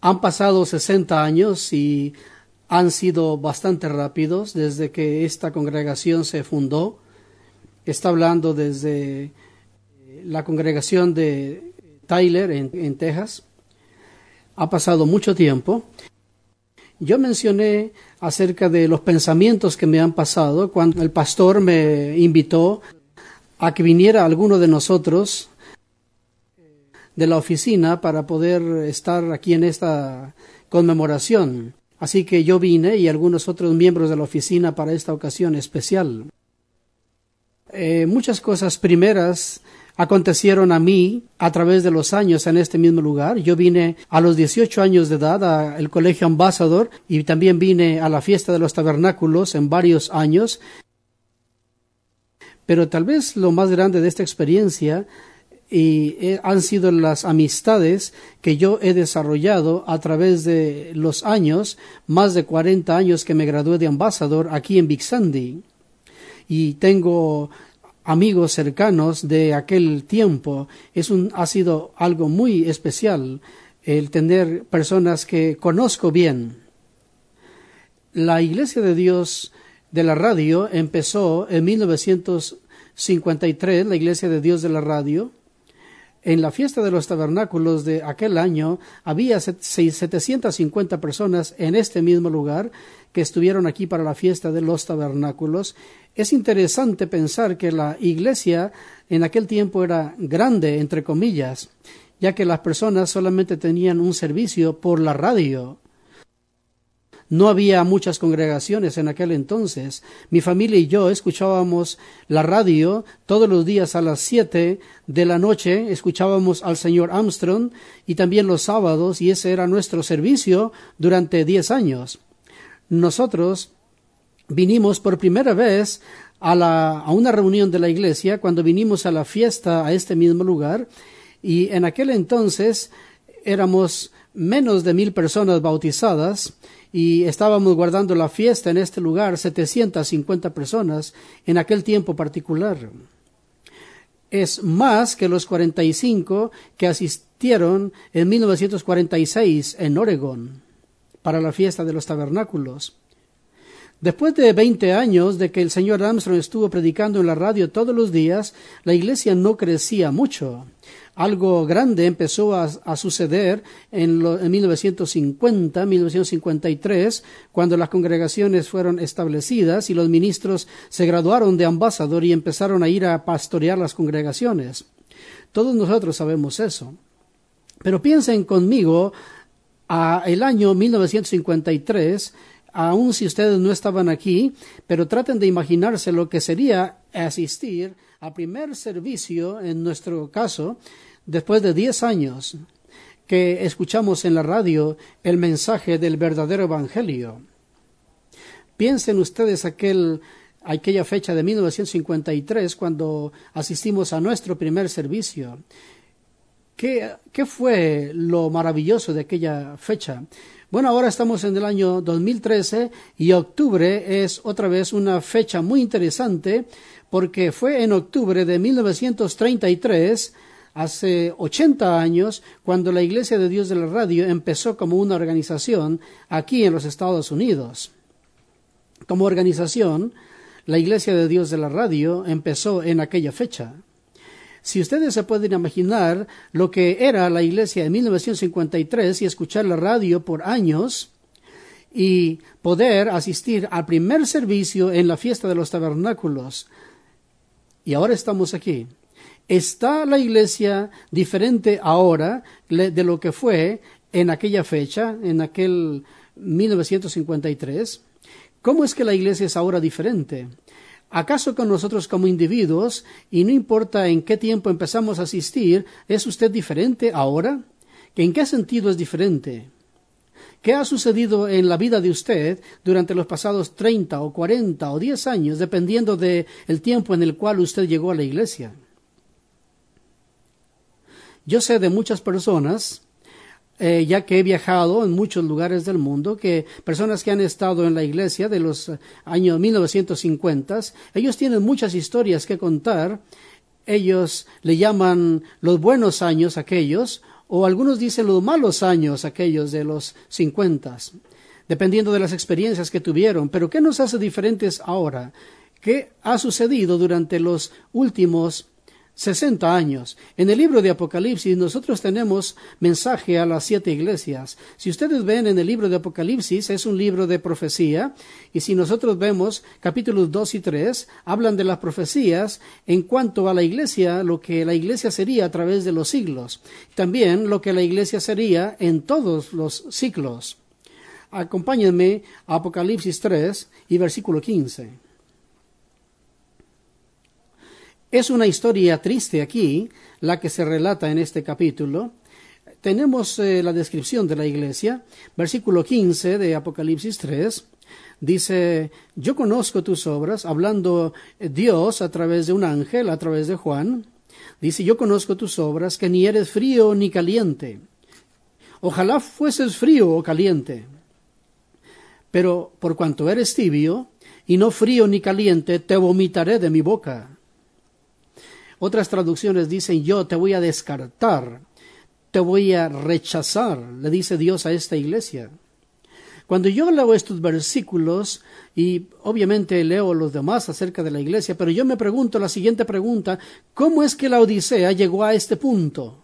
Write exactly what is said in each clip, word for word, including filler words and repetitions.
Han pasado sesenta años y han sido bastante rápidos desde que esta congregación se fundó. Está hablando desde la congregación de Tyler en, en Texas. Ha pasado mucho tiempo. Yo mencioné acerca de los pensamientos que me han pasado cuando el pastor me invitó a que viniera alguno de nosotros de la oficina para poder estar aquí en esta conmemoración. Así que yo vine y algunos otros miembros de la oficina para esta ocasión especial. Eh, muchas cosas primeras acontecieron a mí a través de los años en este mismo lugar. Yo vine a los dieciocho años de edad al Colegio Ambassador y también vine a la fiesta de los tabernáculos en varios años. Pero tal vez lo más grande de esta experiencia y eh, han sido las amistades que yo he desarrollado a través de los años, más de cuarenta años que me gradué de Ambassador aquí en Big Sandy. Y tengo amigos cercanos de aquel tiempo. Es un, ha sido algo muy especial el tener personas que conozco bien. La Iglesia de Dios de la Radio empezó en mil novecientos cincuenta y tres, la Iglesia de Dios de la Radio. En la fiesta de los tabernáculos de aquel año había setecientas cincuenta personas en este mismo lugar que estuvieron aquí para la fiesta de los tabernáculos. Es interesante pensar que la iglesia en aquel tiempo era grande, entre comillas, ya que las personas solamente tenían un servicio por la radio. No había muchas congregaciones en aquel entonces. Mi familia y yo escuchábamos la radio todos los días a las siete de la noche. Escuchábamos al señor Armstrong y también los sábados, y ese era nuestro servicio durante diez años. Nosotros vinimos por primera vez a, la, a una reunión de la iglesia cuando vinimos a la fiesta a este mismo lugar, y en aquel entonces éramos menos de mil personas bautizadas y estábamos guardando la fiesta en este lugar, setecientas cincuenta personas en aquel tiempo particular. Es más que los cuarenta y cinco que asistieron en mil novecientos cuarenta y seis en Oregón para la fiesta de los tabernáculos. Después de veinte años de que el señor Armstrong estuvo predicando en la radio todos los días, la iglesia no crecía mucho. Algo grande empezó a, a suceder en, lo, en mil novecientos cincuenta, mil novecientos cincuenta y tres, cuando las congregaciones fueron establecidas y los ministros se graduaron de Ambassador y empezaron a ir a pastorear las congregaciones. Todos nosotros sabemos eso. Pero piensen conmigo a el año mil novecientos cincuenta y tres, aun si ustedes no estaban aquí, pero traten de imaginarse lo que sería asistir al primer servicio, en nuestro caso, después de diez años que escuchamos en la radio el mensaje del verdadero evangelio. Piensen ustedes aquel, aquella fecha de mil novecientos cincuenta y tres cuando asistimos a nuestro primer servicio. ¿Qué, qué fue lo maravilloso de aquella fecha? Bueno, ahora estamos en el año dos mil trece y octubre es otra vez una fecha muy interesante porque fue en octubre de mil novecientos treinta y tres, hace ochenta años, cuando la Iglesia de Dios de la Radio empezó como una organización aquí en los Estados Unidos. Como organización, la Iglesia de Dios de la Radio empezó en aquella fecha. Si ustedes se pueden imaginar lo que era la iglesia en mil novecientos cincuenta y tres y escuchar la radio por años y poder asistir al primer servicio en la fiesta de los tabernáculos, y ahora estamos aquí. ¿Está la iglesia diferente ahora de lo que fue en aquella fecha, en aquel mil novecientos cincuenta y tres? ¿Cómo es que la iglesia es ahora diferente? ¿Acaso con nosotros como individuos, y no importa en qué tiempo empezamos a asistir, es usted diferente ahora? ¿En qué sentido es diferente? ¿Qué ha sucedido en la vida de usted durante los pasados treinta o cuarenta o diez años, dependiendo del tiempo en el cual usted llegó a la iglesia? Yo sé de muchas personas, Eh, ya que he viajado en muchos lugares del mundo, que personas que han estado en la iglesia de los años mil novecientos cincuenta, ellos tienen muchas historias que contar. Ellos le llaman los buenos años aquellos, o algunos dicen los malos años, aquellos de los cincuenta, dependiendo de las experiencias que tuvieron. Pero ¿qué nos hace diferentes ahora? ¿Qué ha sucedido durante los últimos sesenta años? En el libro de Apocalipsis nosotros tenemos mensaje a las siete iglesias. Si ustedes ven en el libro de Apocalipsis, es un libro de profecía, y si nosotros vemos capítulos dos y tres, hablan de las profecías en cuanto a la iglesia, lo que la iglesia sería a través de los siglos, también lo que la iglesia sería en todos los siglos. Acompáñenme a Apocalipsis tres y versículo quince. Es una historia triste aquí, la que se relata en este capítulo. Tenemos eh, la descripción de la iglesia. Versículo quince de Apocalipsis tres. Dice, yo conozco tus obras, hablando Dios a través de un ángel, a través de Juan. Dice, yo conozco tus obras, que ni eres frío ni caliente. Ojalá fueses frío o caliente. Pero por cuanto eres tibio, y no frío ni caliente, te vomitaré de mi boca. Otras traducciones dicen, yo te voy a descartar, te voy a rechazar, le dice Dios a esta iglesia. Cuando yo leo estos versículos, y obviamente leo los demás acerca de la iglesia, pero yo me pregunto la siguiente pregunta, ¿cómo es que la Odisea llegó a este punto?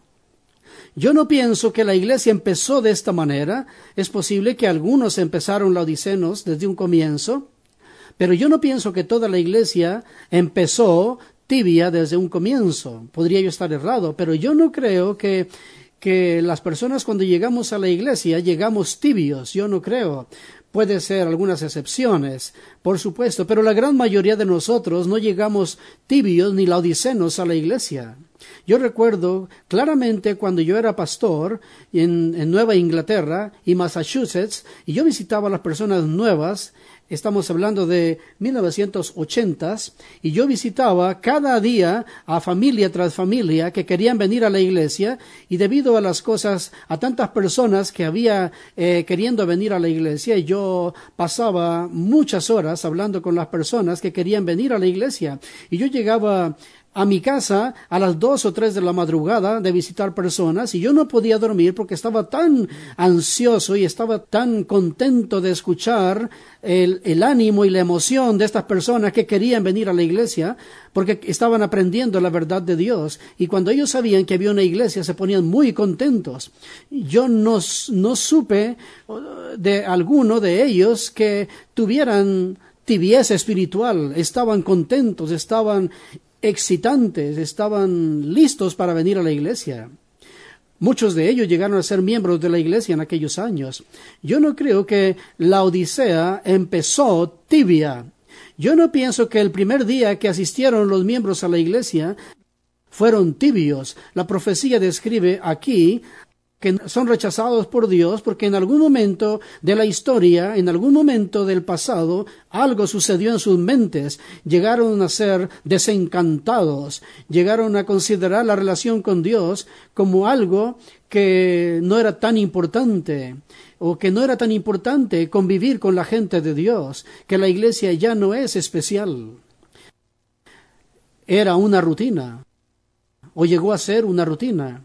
Yo no pienso que la iglesia empezó de esta manera. Es posible que algunos empezaron laodicenos desde un comienzo, pero yo no pienso que toda la iglesia empezó tibia desde un comienzo. Podría yo estar errado, pero yo no creo que, que las personas cuando llegamos a la iglesia llegamos tibios. Yo no creo. Puede ser algunas excepciones, por supuesto, pero la gran mayoría de nosotros no llegamos tibios ni laodicenos a la iglesia. Yo recuerdo claramente cuando yo era pastor en, en Nueva Inglaterra y Massachusetts, y yo visitaba a las personas nuevas. Estamos hablando de mil novecientos ochenta, y yo visitaba cada día a familia tras familia que querían venir a la iglesia, y debido a las cosas, a tantas personas que había eh, queriendo venir a la iglesia, yo pasaba muchas horas hablando con las personas que querían venir a la iglesia, y yo llegaba a mi casa a las dos o tres de la madrugada de visitar personas, y yo no podía dormir porque estaba tan ansioso y estaba tan contento de escuchar el, el ánimo y la emoción de estas personas que querían venir a la iglesia porque estaban aprendiendo la verdad de Dios, y cuando ellos sabían que había una iglesia se ponían muy contentos. Yo no, no supe de alguno de ellos que tuvieran tibieza espiritual. Estaban contentos, estaban excitantes, estaban listos para venir a la iglesia. Muchos de ellos llegaron a ser miembros de la iglesia en aquellos años. Yo no creo que la Odisea empezó tibia. Yo no pienso que el primer día que asistieron los miembros a la iglesia fueron tibios. La profecía describe aquí que son rechazados por Dios porque en algún momento de la historia, en algún momento del pasado, algo sucedió en sus mentes. Llegaron a ser desencantados, llegaron a considerar la relación con Dios como algo que no era tan importante, o que no era tan importante convivir con la gente de Dios, que la iglesia ya no es especial. Era una rutina, o llegó a ser una rutina.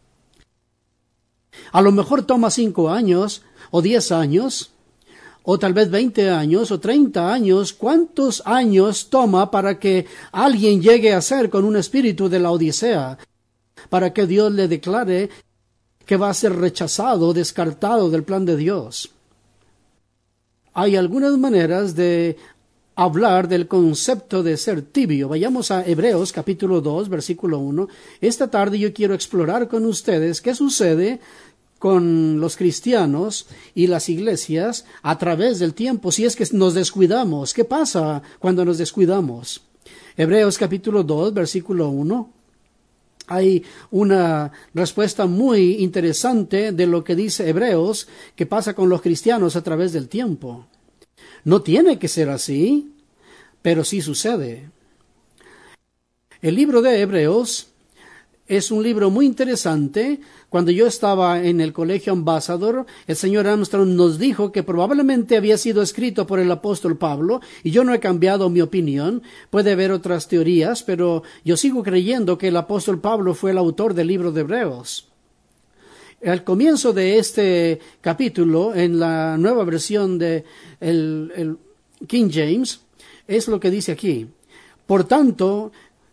A lo mejor toma cinco años, o diez años, o tal vez veinte años, o treinta años. ¿Cuántos años toma para que alguien llegue a ser con un espíritu de la Odisea? Para que Dios le declare que va a ser rechazado, descartado del plan de Dios. Hay algunas maneras de hablar del concepto de ser tibio. Vayamos a Hebreos capítulo dos, versículo uno. Esta tarde yo quiero explorar con ustedes qué sucede con los cristianos y las iglesias a través del tiempo, si es que nos descuidamos. ¿Qué pasa cuando nos descuidamos? Hebreos capítulo dos, versículo uno. Hay una respuesta muy interesante de lo que dice Hebreos, que pasa con los cristianos a través del tiempo. No tiene que ser así, pero sí sucede. El libro de Hebreos es un libro muy interesante. Cuando yo estaba en el colegio Ambassador, el señor Armstrong nos dijo que probablemente había sido escrito por el apóstol Pablo, y yo no he cambiado mi opinión. Puede haber otras teorías, pero yo sigo creyendo que el apóstol Pablo fue el autor del libro de Hebreos. Al comienzo de este capítulo, en la nueva versión de el, el King James, es lo que dice aquí. Por tanto,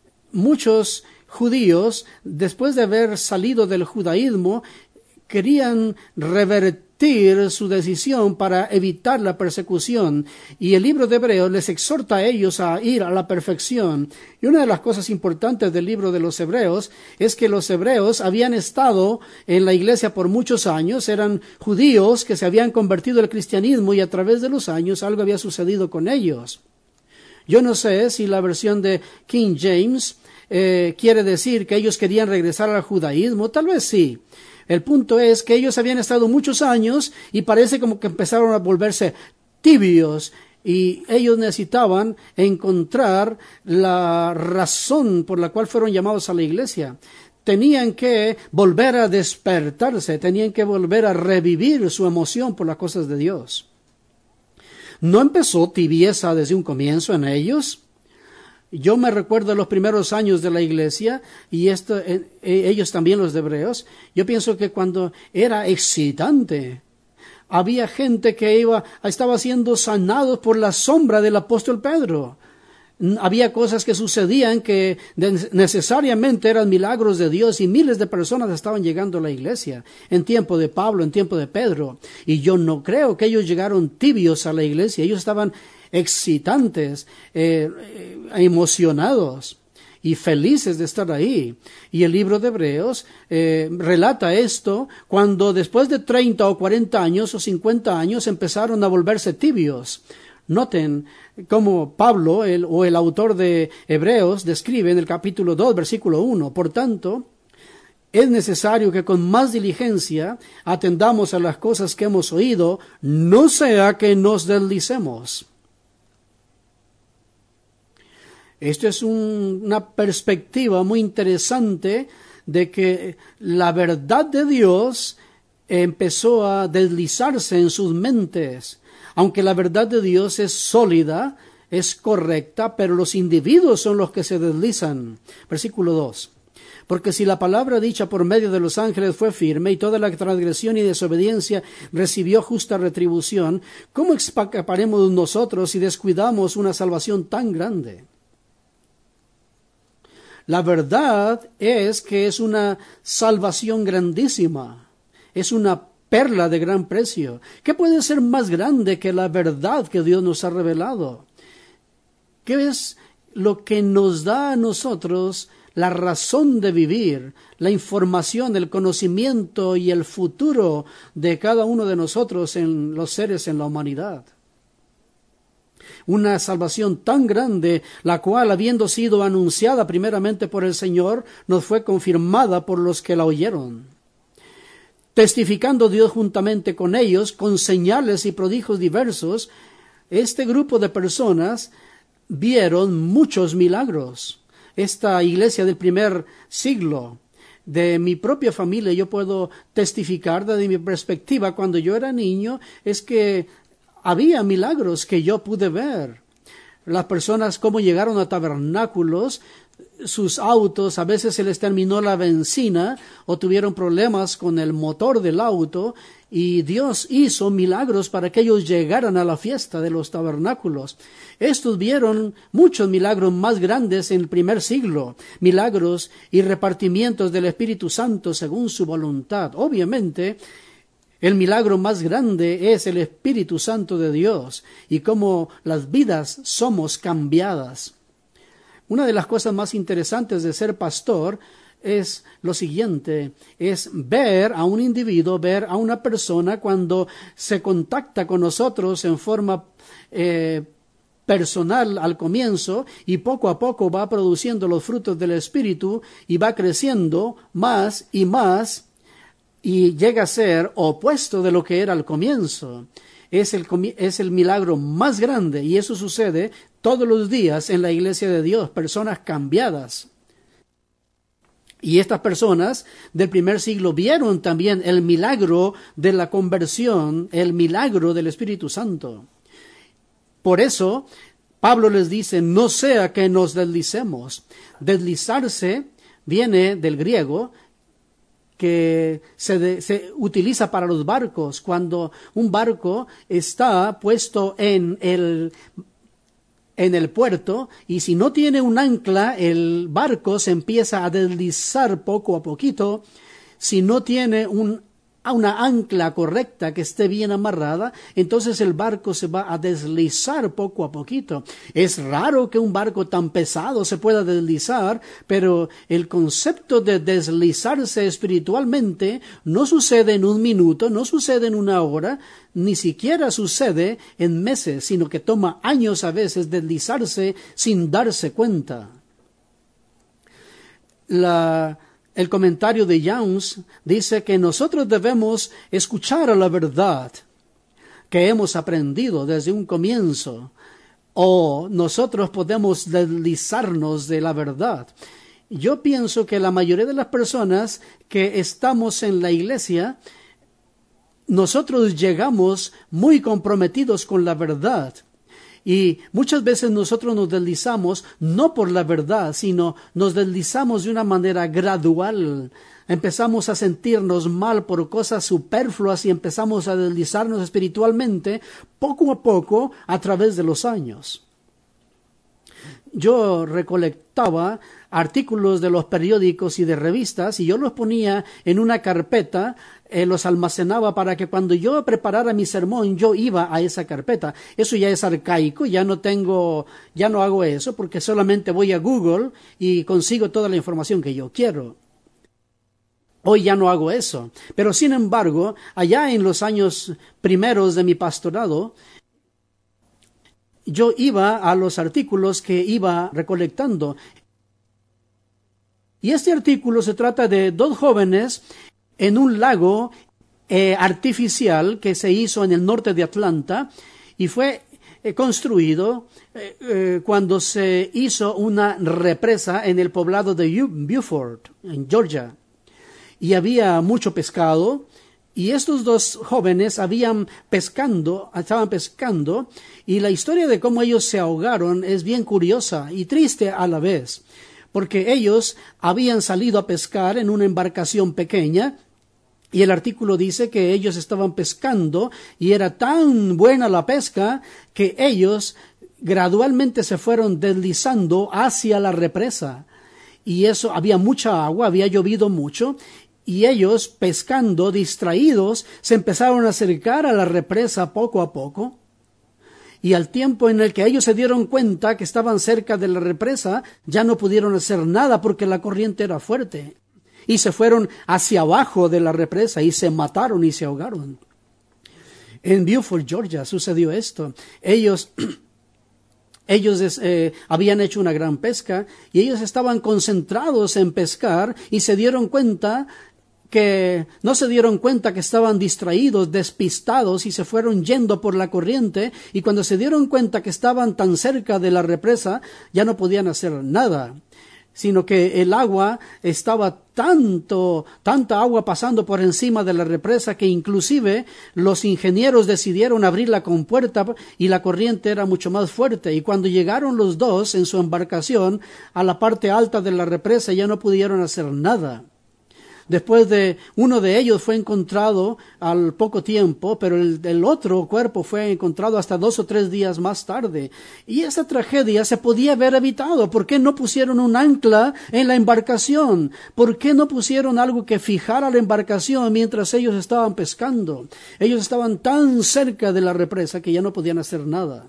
muchos judíos, después de haber salido del judaísmo, querían revertir su decisión para evitar la persecución, y el libro de Hebreos les exhorta a ellos a ir a la perfección. Y una de las cosas importantes del libro de los Hebreos es que los hebreos habían estado en la iglesia por muchos años, eran judíos que se habían convertido al cristianismo, y a través de los años algo había sucedido con ellos. Yo no sé si la versión de King James eh, quiere decir que ellos querían regresar al judaísmo, tal vez sí. El punto es que ellos habían estado muchos años y parece como que empezaron a volverse tibios, y ellos necesitaban encontrar la razón por la cual fueron llamados a la iglesia. Tenían que volver a despertarse, tenían que volver a revivir su emoción por las cosas de Dios. ¿No empezó tibieza desde un comienzo en ellos? Yo me recuerdo de los primeros años de la iglesia, y esto, eh, ellos también, los de Hebreos. Yo pienso que cuando era excitante, había gente que iba, estaba siendo sanados por la sombra del apóstol Pedro. Había cosas que sucedían que necesariamente eran milagros de Dios, y miles de personas estaban llegando a la iglesia en tiempo de Pablo, en tiempo de Pedro. Y yo no creo que ellos llegaron tibios a la iglesia. Ellos estaban excitantes, eh, emocionados y felices de estar ahí. Y el libro de Hebreos eh, relata esto cuando después de treinta o cuarenta años o cincuenta años empezaron a volverse tibios. Noten cómo Pablo el, o el autor de Hebreos describe en el capítulo dos, versículo uno. Por tanto, es necesario que con más diligencia atendamos a las cosas que hemos oído, no sea que nos deslicemos. Esto es un, una perspectiva muy interesante de que la verdad de Dios empezó a deslizarse en sus mentes. Aunque la verdad de Dios es sólida, es correcta, pero los individuos son los que se deslizan. Versículo dos. Porque si la palabra dicha por medio de los ángeles fue firme, y toda la transgresión y desobediencia recibió justa retribución, ¿cómo escaparemos nosotros si descuidamos una salvación tan grande? La verdad es que es una salvación grandísima, es una perla de gran precio. ¿Qué puede ser más grande que la verdad que Dios nos ha revelado? ¿Qué es lo que nos da a nosotros la razón de vivir, la información, el conocimiento y el futuro de cada uno de nosotros en los seres en la humanidad? Una salvación tan grande, la cual, habiendo sido anunciada primeramente por el Señor, nos fue confirmada por los que la oyeron. Testificando Dios juntamente con ellos, con señales y prodigios diversos, este grupo de personas vieron muchos milagros. Esta iglesia del primer siglo, de mi propia familia, yo puedo testificar desde mi perspectiva, cuando yo era niño, es que había milagros que yo pude ver. Las personas cómo llegaron a tabernáculos, sus autos, a veces se les terminó la benzina o tuvieron problemas con el motor del auto, y Dios hizo milagros para que ellos llegaran a la fiesta de los tabernáculos. Estos vieron muchos milagros más grandes en el primer siglo, milagros y repartimientos del Espíritu Santo según su voluntad. Obviamente, el milagro más grande es el Espíritu Santo de Dios y cómo las vidas somos cambiadas. Una de las cosas más interesantes de ser pastor es lo siguiente, es ver a un individuo, ver a una persona cuando se contacta con nosotros en forma eh, personal al comienzo, y poco a poco va produciendo los frutos del Espíritu y va creciendo más y más, y llega a ser opuesto de lo que era al comienzo. Es el, es el milagro más grande, y eso sucede todos los días en la iglesia de Dios, personas cambiadas. Y estas personas del primer siglo vieron también el milagro de la conversión, el milagro del Espíritu Santo. Por eso, Pablo les dice, no sea que nos deslicemos. Deslizarse viene del griego, que se, de, se utiliza para los barcos. Cuando un barco está puesto en el, en el puerto y si no tiene un ancla, el barco se empieza a deslizar poco a poquito. Si no tiene un a una ancla correcta que esté bien amarrada, entonces el barco se va a deslizar poco a poquito. Es raro que un barco tan pesado se pueda deslizar, pero el concepto de deslizarse espiritualmente no sucede en un minuto, no sucede en una hora, ni siquiera sucede en meses, sino que toma años a veces deslizarse sin darse cuenta. La El comentario de Youngs dice que nosotros debemos escuchar a la verdad que hemos aprendido desde un comienzo, o nosotros podemos deslizarnos de la verdad. Yo pienso que la mayoría de las personas que estamos en la iglesia, nosotros llegamos muy comprometidos con la verdad. Y muchas veces nosotros nos deslizamos no por la verdad, sino nos deslizamos de una manera gradual. Empezamos a sentirnos mal por cosas superfluas y empezamos a deslizarnos espiritualmente poco a poco a través de los años. Yo recolectaba artículos de los periódicos y de revistas y yo los ponía en una carpeta, eh, los almacenaba para que cuando yo preparara mi sermón yo iba a esa carpeta. Eso ya es arcaico, ya no tengo, ya no hago eso porque solamente voy a Google y consigo toda la información que yo quiero. Hoy ya no hago eso, pero sin embargo, allá en los años primeros de mi pastorado, yo iba a los artículos que iba recolectando. Y este artículo se trata de dos jóvenes en un lago eh, artificial que se hizo en el norte de Atlanta y fue eh, construido eh, eh, cuando se hizo una represa en el poblado de Beaufort, en Georgia. Y había mucho pescado. Y estos dos jóvenes habían pescando, estaban pescando, y la historia de cómo ellos se ahogaron es bien curiosa y triste a la vez, porque ellos habían salido a pescar en una embarcación pequeña, y el artículo dice que ellos estaban pescando, y era tan buena la pesca que ellos gradualmente se fueron deslizando hacia la represa. Y eso, había mucha agua, había llovido mucho, y ellos, pescando, distraídos, se empezaron a acercar a la represa poco a poco. Y al tiempo en el que ellos se dieron cuenta que estaban cerca de la represa, ya no pudieron hacer nada porque la corriente era fuerte. Y se fueron hacia abajo de la represa y se mataron y se ahogaron. En Beaufort, Georgia, sucedió esto. Ellos... Ellos eh, habían hecho una gran pesca y ellos estaban concentrados en pescar y se dieron cuenta que no se dieron cuenta que estaban distraídos, despistados y se fueron yendo por la corriente, y cuando se dieron cuenta que estaban tan cerca de la represa ya no podían hacer nada, sino que el agua estaba tanto, tanta agua pasando por encima de la represa que inclusive los ingenieros decidieron abrir la compuerta y la corriente era mucho más fuerte. Y cuando llegaron los dos en su embarcación a la parte alta de la represa ya no pudieron hacer nada. Después de uno de ellos fue encontrado al poco tiempo, pero el, el otro cuerpo fue encontrado hasta dos o tres días más tarde. Y esa tragedia se podía haber evitado. ¿Por qué no pusieron un ancla en la embarcación? ¿Por qué no pusieron algo que fijara la embarcación mientras ellos estaban pescando? Ellos estaban tan cerca de la represa que ya no podían hacer nada.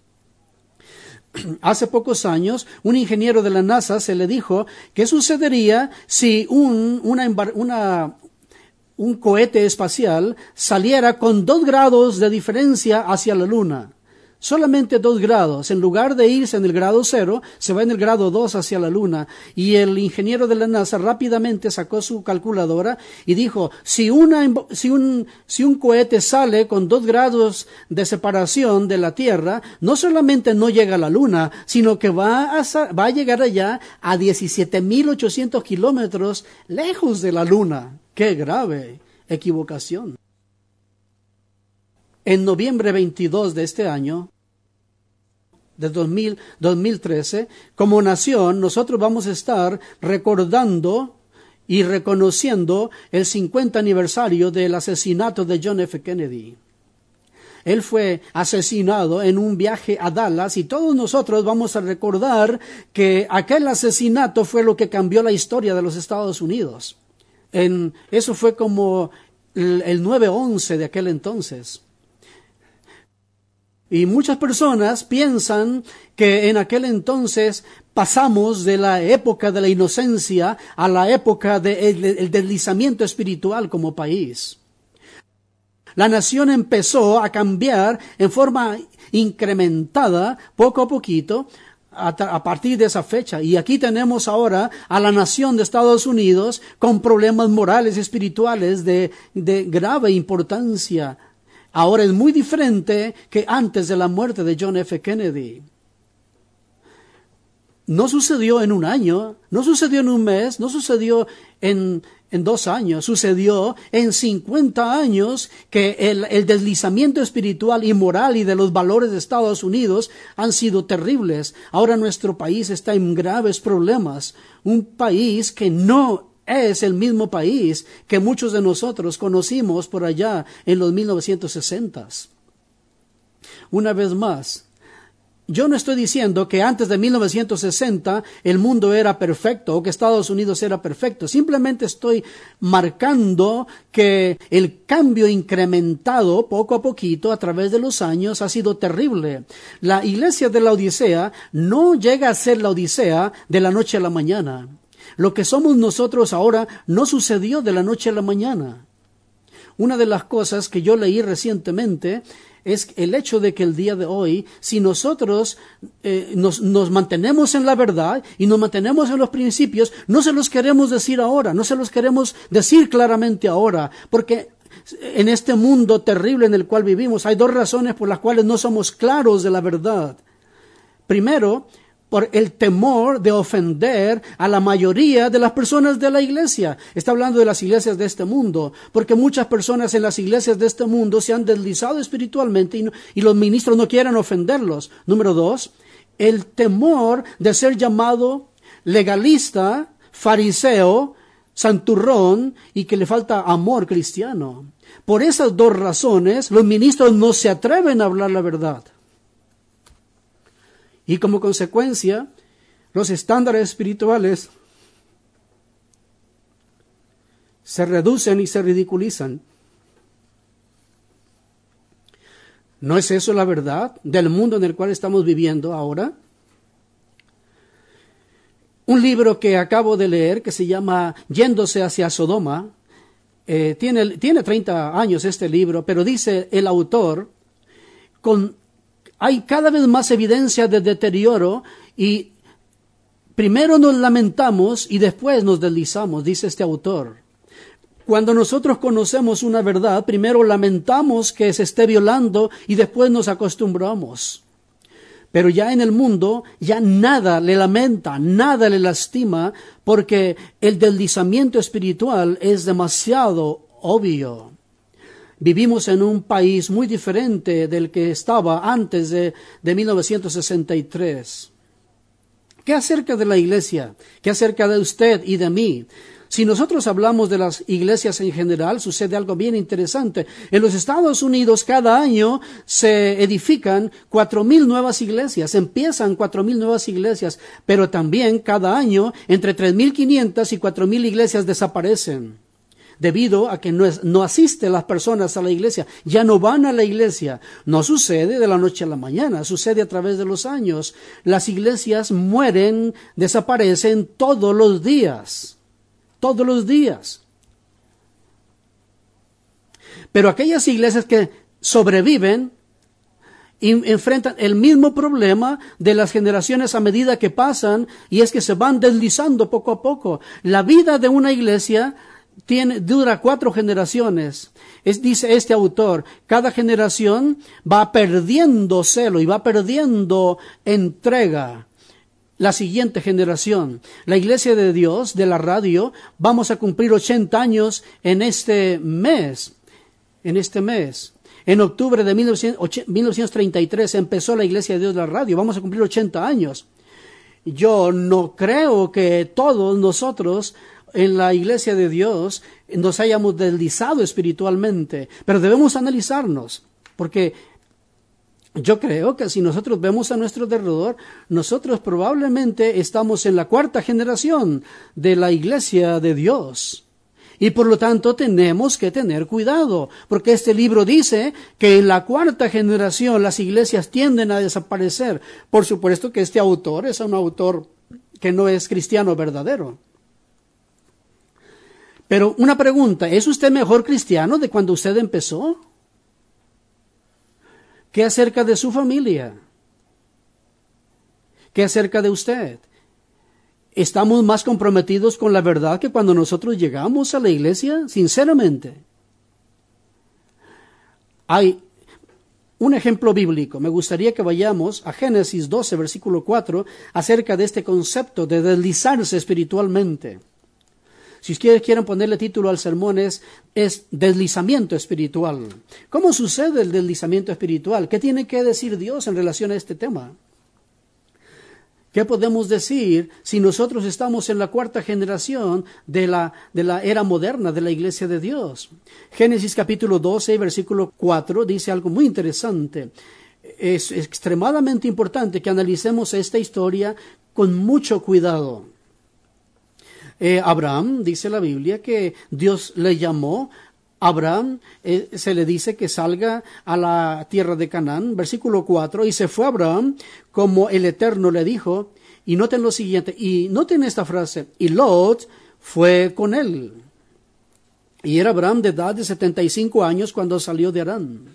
Hace pocos años, un ingeniero de la NASA se le dijo qué sucedería si un, una, una, un cohete espacial saliera con dos grados de diferencia hacia la Luna. Solamente dos grados. En lugar de irse en el grado cero, se va en el grado dos hacia la Luna. Y el ingeniero de la NASA rápidamente sacó su calculadora y dijo, si, una, si, un, si un cohete sale con dos grados de separación de la Tierra, no solamente no llega a la Luna, sino que va a, va a llegar allá a diecisiete mil ochocientos kilómetros lejos de la Luna. ¡Qué grave equivocación! En noviembre veintidós de este año, de dos mil trece, como nación, nosotros vamos a estar recordando y reconociendo el cincuenta aniversario del asesinato de John F. Kennedy. Él fue asesinado en un viaje a Dallas y todos nosotros vamos a recordar que aquel asesinato fue lo que cambió la historia de los Estados Unidos. En, eso fue como el, el nueve once de aquel entonces. Y muchas personas piensan que en aquel entonces pasamos de la época de la inocencia a la época del de el deslizamiento espiritual como país. La nación empezó a cambiar en forma incrementada, poco a poquito, a, a partir de esa fecha. Y aquí tenemos ahora a la nación de Estados Unidos con problemas morales y espirituales de, de grave importancia. Ahora es muy diferente que antes de la muerte de John F. Kennedy. No sucedió en un año, no sucedió en un mes, no sucedió en, en dos años, sucedió en cincuenta años que el, el deslizamiento espiritual y moral y de los valores de Estados Unidos han sido terribles. Ahora nuestro país está en graves problemas. Un país que no es el mismo país que muchos de nosotros conocimos por allá en los mil novecientos sesentas. Una vez más, yo no estoy diciendo que antes de mil novecientos sesenta el mundo era perfecto o que Estados Unidos era perfecto. Simplemente estoy marcando que el cambio incrementado poco a poquito a través de los años ha sido terrible. La iglesia de la Odisea no llega a ser la Odisea de la noche a la mañana. Lo que somos nosotros ahora no sucedió de la noche a la mañana. Una de las cosas que yo leí recientemente es el hecho de que el día de hoy, si nosotros eh, nos, nos mantenemos en la verdad y nos mantenemos en los principios, no se los queremos decir ahora, no se los queremos decir claramente ahora, porque en este mundo terrible en el cual vivimos hay dos razones por las cuales no somos claros de la verdad. Primero, por el temor de ofender a la mayoría de las personas de la iglesia. Está hablando de las iglesias de este mundo, porque muchas personas en las iglesias de este mundo se han deslizado espiritualmente y, no, y los ministros no quieren ofenderlos. Número dos, el temor de ser llamado legalista, fariseo, santurrón y que le falta amor cristiano. Por esas dos razones, los ministros no se atreven a hablar la verdad. Y como consecuencia, los estándares espirituales se reducen y se ridiculizan. ¿No es eso la verdad del mundo en el cual estamos viviendo ahora? Un libro que acabo de leer que se llama Yéndose hacia Sodoma, eh, tiene, tiene treinta años este libro, pero dice el autor, con hay cada vez más evidencia de deterioro y primero nos lamentamos y después nos deslizamos, dice este autor. Cuando nosotros conocemos una verdad, primero lamentamos que se esté violando y después nos acostumbramos. Pero ya en el mundo, ya nada le lamenta, nada le lastima, porque el deslizamiento espiritual es demasiado obvio. Vivimos en un país muy diferente del que estaba antes de, de mil novecientos sesenta y tres. ¿Qué acerca de la iglesia? ¿Qué acerca de usted y de mí? Si nosotros hablamos de las iglesias en general, sucede algo bien interesante. En los Estados Unidos cada año se edifican cuatro mil nuevas iglesias, empiezan cuatro mil nuevas iglesias, pero también cada año entre tres mil quinientas y cuatro mil iglesias desaparecen. Debido a que no, es, no asisten las personas a la iglesia, ya no van a la iglesia. No sucede de la noche a la mañana, sucede a través de los años. Las iglesias mueren, desaparecen todos los días, todos los días. Pero aquellas iglesias que sobreviven enfrentan el mismo problema de las generaciones a medida que pasan, y es que se van deslizando poco a poco. La vida de una iglesia Tiene, dura cuatro generaciones. Es, dice este autor, cada generación va perdiendo celo y va perdiendo entrega. La siguiente generación, la Iglesia de Dios de la radio, vamos a cumplir ochenta años en este mes. En este mes. En octubre de mil novecientos treinta y tres empezó la Iglesia de Dios de la radio. Vamos a cumplir ochenta años. Yo no creo que todos nosotros en la iglesia de Dios nos hayamos deslizado espiritualmente, pero debemos analizarnos, porque yo creo que si nosotros vemos a nuestro alrededor, nosotros probablemente estamos en la cuarta generación de la iglesia de Dios. Y por lo tanto tenemos que tener cuidado, porque este libro dice que en la cuarta generación las iglesias tienden a desaparecer. Por supuesto que este autor es un autor que no es cristiano verdadero. Pero una pregunta, ¿es usted mejor cristiano de cuando usted empezó? ¿Qué acerca de su familia? ¿Qué acerca de usted? ¿Estamos más comprometidos con la verdad que cuando nosotros llegamos a la iglesia? Sinceramente. Hay un ejemplo bíblico. Me gustaría que vayamos a Génesis doce, versículo cuatro, acerca de este concepto de deslizarse espiritualmente. Si ustedes quieren ponerle título al sermón es, es deslizamiento espiritual. ¿Cómo sucede el deslizamiento espiritual? ¿Qué tiene que decir Dios en relación a este tema? ¿Qué podemos decir si nosotros estamos en la cuarta generación de la, de la era moderna de la iglesia de Dios? Génesis capítulo doce, versículo cuatro, dice algo muy interesante. Es extremadamente importante que analicemos esta historia con mucho cuidado. Eh, Abraham, dice la Biblia, que Dios le llamó. Abraham, eh, se le dice que salga a la tierra de Canaán, versículo cuatro, y se fue Abraham como el Eterno le dijo, y noten lo siguiente, y noten esta frase, y Lot fue con él. Y era Abraham de edad de setenta y cinco años cuando salió de Harán.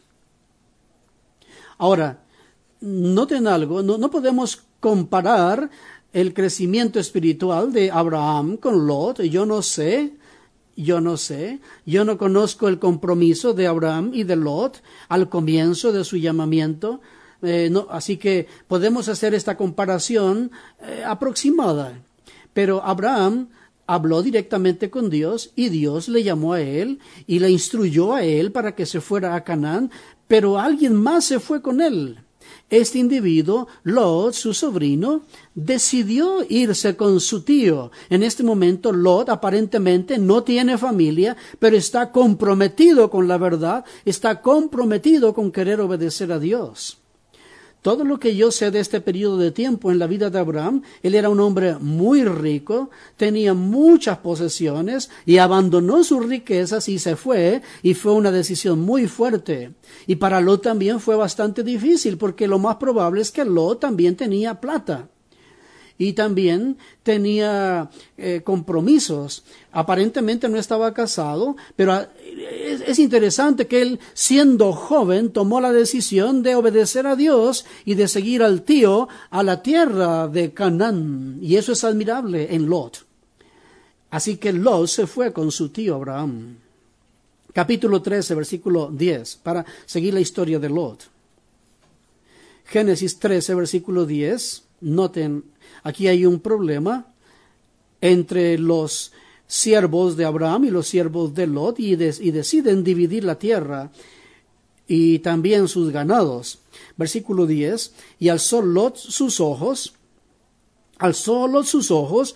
Ahora, noten algo, no, no podemos comparar el crecimiento espiritual de Abraham con Lot. Yo no sé, yo no sé, yo no conozco el compromiso de Abraham y de Lot al comienzo de su llamamiento, eh, no, así que podemos hacer esta comparación eh, aproximada. Pero Abraham habló directamente con Dios y Dios le llamó a él y le instruyó a él para que se fuera a Canaán, pero alguien más se fue con él. Este individuo, Lot, su sobrino, decidió irse con su tío. En este momento, Lot aparentemente no tiene familia, pero está comprometido con la verdad, está comprometido con querer obedecer a Dios. Todo lo que yo sé de este periodo de tiempo en la vida de Abraham, él era un hombre muy rico, tenía muchas posesiones y abandonó sus riquezas y se fue, y fue una decisión muy fuerte. Y para Lot también fue bastante difícil, porque lo más probable es que Lot también tenía plata. Y también tenía eh, compromisos. Aparentemente no estaba casado, pero es, es interesante que él, siendo joven, tomó la decisión de obedecer a Dios y de seguir al tío a la tierra de Canaán. Y eso es admirable en Lot. Así que Lot se fue con su tío Abraham. Capítulo trece, versículo diez, para seguir la historia de Lot. Génesis trece, versículo diez. Noten, aquí hay un problema entre los siervos de Abraham y los siervos de Lot y, de, y deciden dividir la tierra y también sus ganados. Versículo diez, y alzó Lot sus ojos, alzó Lot sus ojos,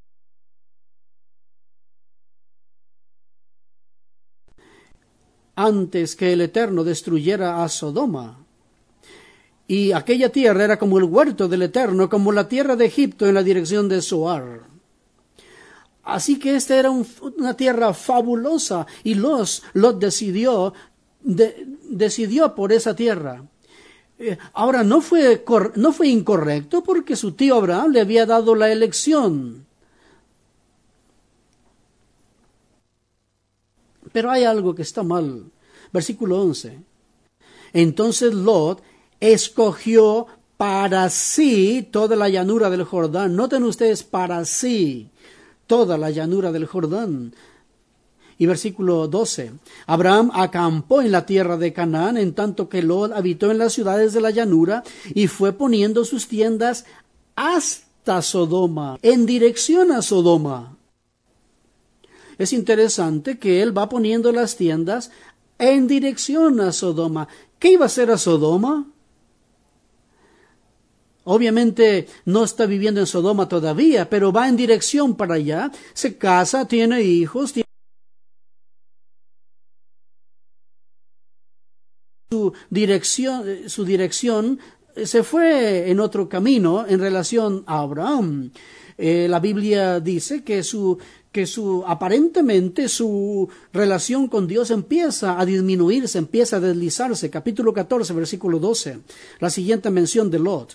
antes que el Eterno destruyera a Sodoma. Y aquella tierra era como el huerto del Eterno, como la tierra de Egipto en la dirección de Zoar. Así que esta era un, una tierra fabulosa, y Lot, Lot decidió, de, decidió por esa tierra. Eh, ahora, no fue, no fue incorrecto porque su tío Abraham le había dado la elección. Pero hay algo que está mal. Versículo once. Entonces Lot escogió para sí toda la llanura del Jordán. Noten ustedes, para sí toda la llanura del Jordán. Y versículo doce. Abraham acampó en la tierra de Canaán, en tanto que Lot habitó en las ciudades de la llanura, y fue poniendo sus tiendas hasta Sodoma, en dirección a Sodoma. Es interesante que él va poniendo las tiendas en dirección a Sodoma. ¿Qué iba a hacer a Sodoma? obviamente no está viviendo en Sodoma todavía, pero va en dirección para allá, se casa, tiene hijos, tiene su dirección, su dirección se fue en otro camino en relación a Abraham. Eh, la Biblia dice que su que su aparentemente su relación con Dios empieza a disminuirse, empieza a deslizarse. Capítulo catorce, versículo doce. La siguiente mención de Lot.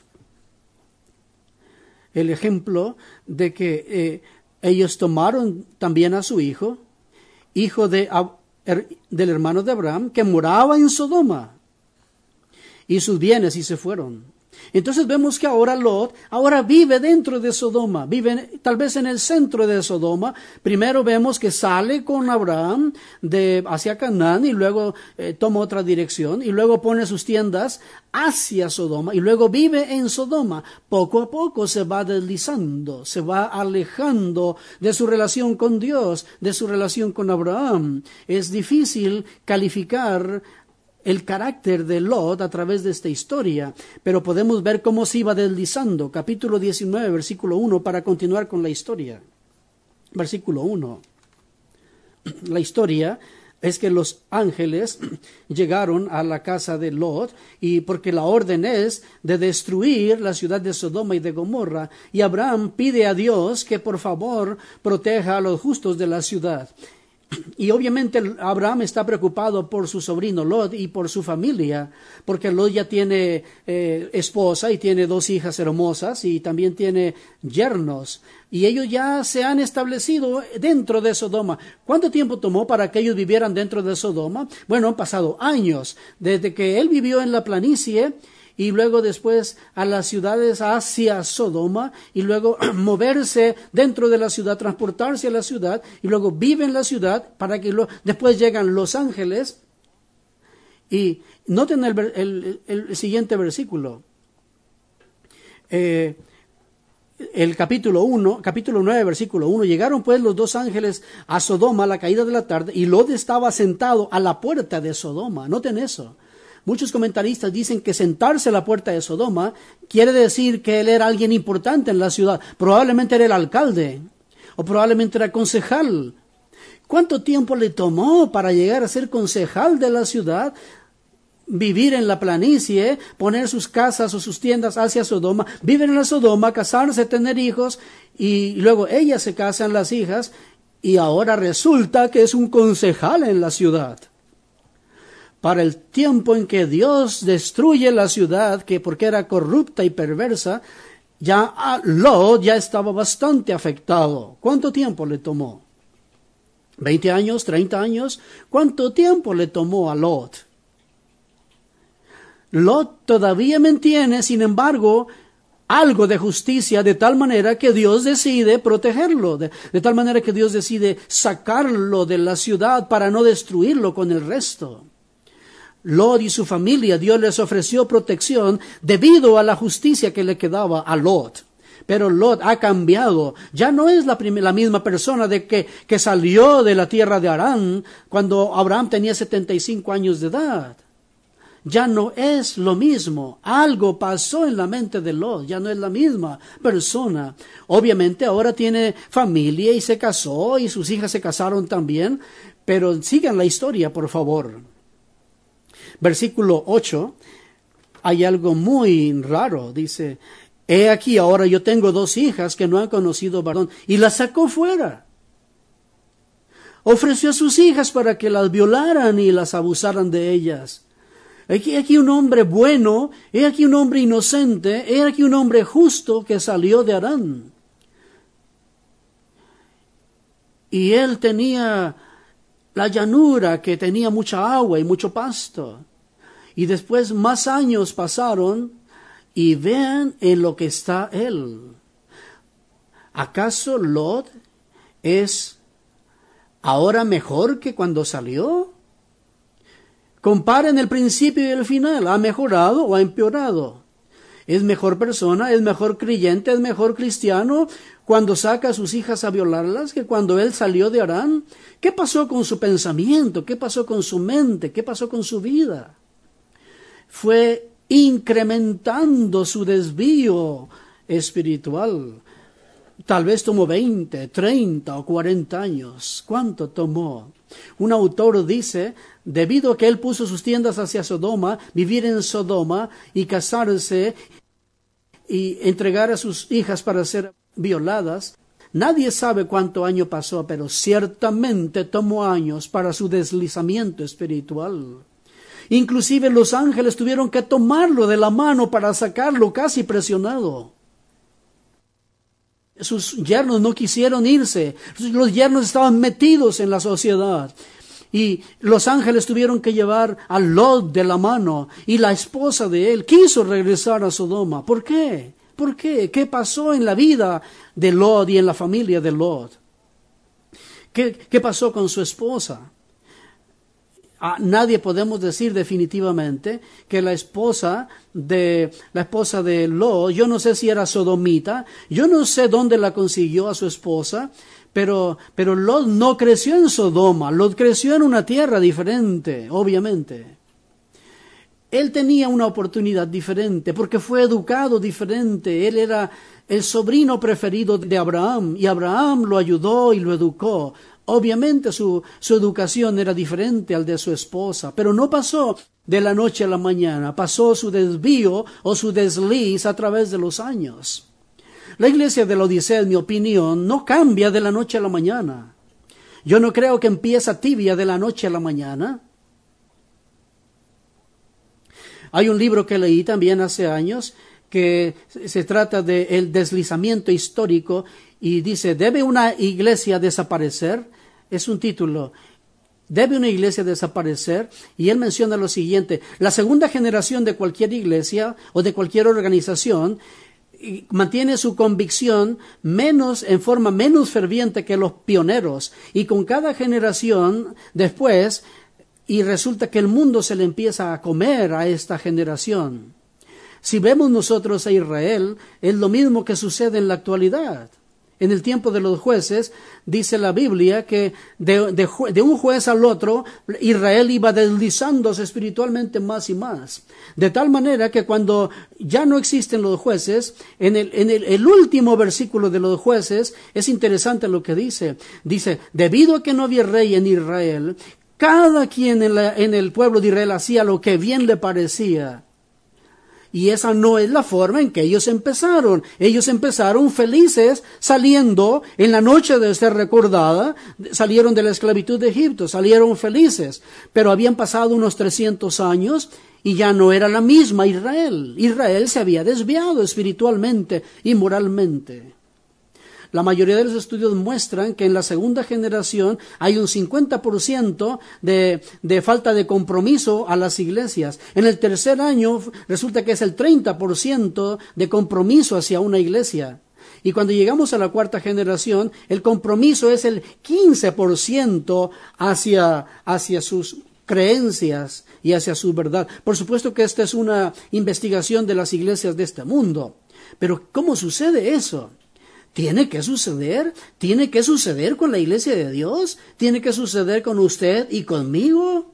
El ejemplo de que eh, ellos tomaron también a su hijo, hijo de, er, del hermano de Abraham, que moraba en Sodoma, y sus bienes, y se fueron. Entonces vemos que ahora Lot, ahora vive dentro de Sodoma, vive tal vez en el centro de Sodoma. Primero vemos que sale con Abraham de, hacia Canaán y luego eh, toma otra dirección y luego pone sus tiendas hacia Sodoma y luego vive en Sodoma. Poco a poco se va deslizando, se va alejando de su relación con Dios, de su relación con Abraham. Es difícil calificar el carácter de Lot a través de esta historia, pero podemos ver cómo se iba deslizando. Capítulo diecinueve, versículo uno, para continuar con la historia. Versículo uno. La historia es que los ángeles llegaron a la casa de Lot, y porque la orden es de destruir la ciudad de Sodoma y de Gomorra, y Abraham pide a Dios que por favor proteja a los justos de la ciudad. Y obviamente Abraham está preocupado por su sobrino Lot y por su familia, porque Lot ya tiene eh, esposa y tiene dos hijas hermosas y también tiene yernos, y ellos ya se han establecido dentro de Sodoma. ¿Cuánto tiempo tomó para que ellos vivieran dentro de Sodoma? Bueno, han pasado años, desde que él vivió en la planicie y luego después a las ciudades hacia Sodoma, y luego moverse dentro de la ciudad, transportarse a la ciudad, y luego vive en la ciudad, para que lo, después llegan los ángeles. Y noten el, el, el siguiente versículo. Eh, el capítulo uno, capítulo nueve, versículo uno. Llegaron pues los dos ángeles a Sodoma a la caída de la tarde, y Lot estaba sentado a la puerta de Sodoma. Noten eso. Muchos comentaristas dicen que sentarse a la puerta de Sodoma quiere decir que él era alguien importante en la ciudad. Probablemente era el alcalde, o probablemente era concejal. ¿Cuánto tiempo le tomó para llegar a ser concejal de la ciudad? Vivir en la planicie, poner sus casas o sus tiendas hacia Sodoma, vivir en la Sodoma, casarse, tener hijos, y luego ellas se casan, las hijas, y ahora resulta que es un concejal en la ciudad. Para el tiempo en que Dios destruye la ciudad, que porque era corrupta y perversa, ya Lot ya estaba bastante afectado. ¿Cuánto tiempo le tomó? ¿veinte años? ¿treinta años? ¿Cuánto tiempo le tomó a Lot? Lot todavía mantiene, sin embargo, algo de justicia, de tal manera que Dios decide protegerlo, de, de tal manera que Dios decide sacarlo de la ciudad para no destruirlo con el resto. Lot y su familia, Dios les ofreció protección debido a la justicia que le quedaba a Lot. Pero Lot ha cambiado. Ya no es la, prim- la misma persona de que, que salió de la tierra de Harán cuando Abraham tenía setenta y cinco años de edad. Ya no es lo mismo. Algo pasó en la mente de Lot. Ya no es la misma persona. Obviamente ahora tiene familia y se casó y sus hijas se casaron también. Pero sigan la historia, por favor. Versículo ocho, hay algo muy raro, dice, he aquí ahora yo tengo dos hijas que no han conocido varón, y las sacó fuera. Ofreció a sus hijas para que las violaran y las abusaran de ellas. He aquí un hombre bueno, he aquí un hombre inocente, he aquí un hombre justo que salió de Harán. Y él tenía la llanura, que tenía mucha agua y mucho pasto. Y después más años pasaron y vean en lo que está él. ¿Acaso Lot es ahora mejor que cuando salió? Comparen el principio y el final. ¿Ha mejorado o ha empeorado? ¿Es mejor persona? ¿Es mejor creyente? ¿Es mejor cristiano cuando saca a sus hijas a violarlas que cuando él salió de Harán? ¿Qué pasó con su pensamiento? ¿Qué pasó con su mente? ¿Qué pasó con su vida? Fue incrementando su desvío espiritual. Tal vez tomó veinte, treinta o cuarenta años. ¿Cuánto tomó? Un autor dice, debido a que él puso sus tiendas hacia Sodoma, vivir en Sodoma y casarse y entregar a sus hijas para ser violadas, nadie sabe cuánto año pasó, pero ciertamente tomó años para su deslizamiento espiritual. Inclusive los ángeles tuvieron que tomarlo de la mano para sacarlo casi presionado. Sus yernos no quisieron irse. Los yernos estaban metidos en la sociedad. Y los ángeles tuvieron que llevar a Lot de la mano. Y la esposa de él quiso regresar a Sodoma. ¿Por qué? ¿Por qué? ¿Qué pasó en la vida de Lot y en la familia de Lot? ¿Qué, qué pasó con su esposa? A nadie podemos decir definitivamente que la esposa de la esposa de Lot, yo no sé si era sodomita, yo no sé dónde la consiguió a su esposa, pero, pero Lot no creció en Sodoma, Lot creció en una tierra diferente, obviamente. Él tenía una oportunidad diferente porque fue educado diferente. Él era el sobrino preferido de Abraham y Abraham lo ayudó y lo educó. Obviamente su, su educación era diferente al de su esposa, pero no pasó de la noche a la mañana, pasó su desvío o su desliz a través de los años. La iglesia de la Odisea, en mi opinión, no cambia de la noche a la mañana. Yo no creo que empieza tibia de la noche a la mañana. Hay un libro que leí también hace años que se trata del deslizamiento histórico y dice, ¿debe una iglesia desaparecer? Es un título, ¿debe una iglesia desaparecer? Y él menciona lo siguiente, la segunda generación de cualquier iglesia o de cualquier organización mantiene su convicción menos, en forma menos ferviente que los pioneros, y con cada generación después, y resulta que el mundo se le empieza a comer a esta generación. Si vemos nosotros a Israel, es lo mismo que sucede en la actualidad. En el tiempo de los jueces, dice la Biblia que de, de, de un juez al otro, Israel iba deslizándose espiritualmente más y más. De tal manera que cuando ya no existen los jueces, en el, en el, el último versículo de los jueces, es interesante lo que dice. Dice, debido a que no había rey en Israel, cada quien en, la, en el pueblo de Israel hacía lo que bien le parecía. Y esa no es la forma en que ellos empezaron. Ellos empezaron felices saliendo en la noche de ser recordada, salieron de la esclavitud de Egipto, salieron felices. Pero habían pasado unos trescientos años y ya no era la misma Israel. Israel se había desviado espiritualmente y moralmente. La mayoría de los estudios muestran que en la segunda generación hay un cincuenta por ciento de, de falta de compromiso a las iglesias. En el tercer año resulta que es el treinta por ciento de compromiso hacia una iglesia. Y cuando llegamos a la cuarta generación, el compromiso es el quince por ciento hacia, hacia sus creencias y hacia su verdad. Por supuesto que esta es una investigación de las iglesias de este mundo. Pero ¿cómo sucede eso? ¿Tiene que suceder? ¿Tiene que suceder con la iglesia de Dios? ¿Tiene que suceder con usted y conmigo?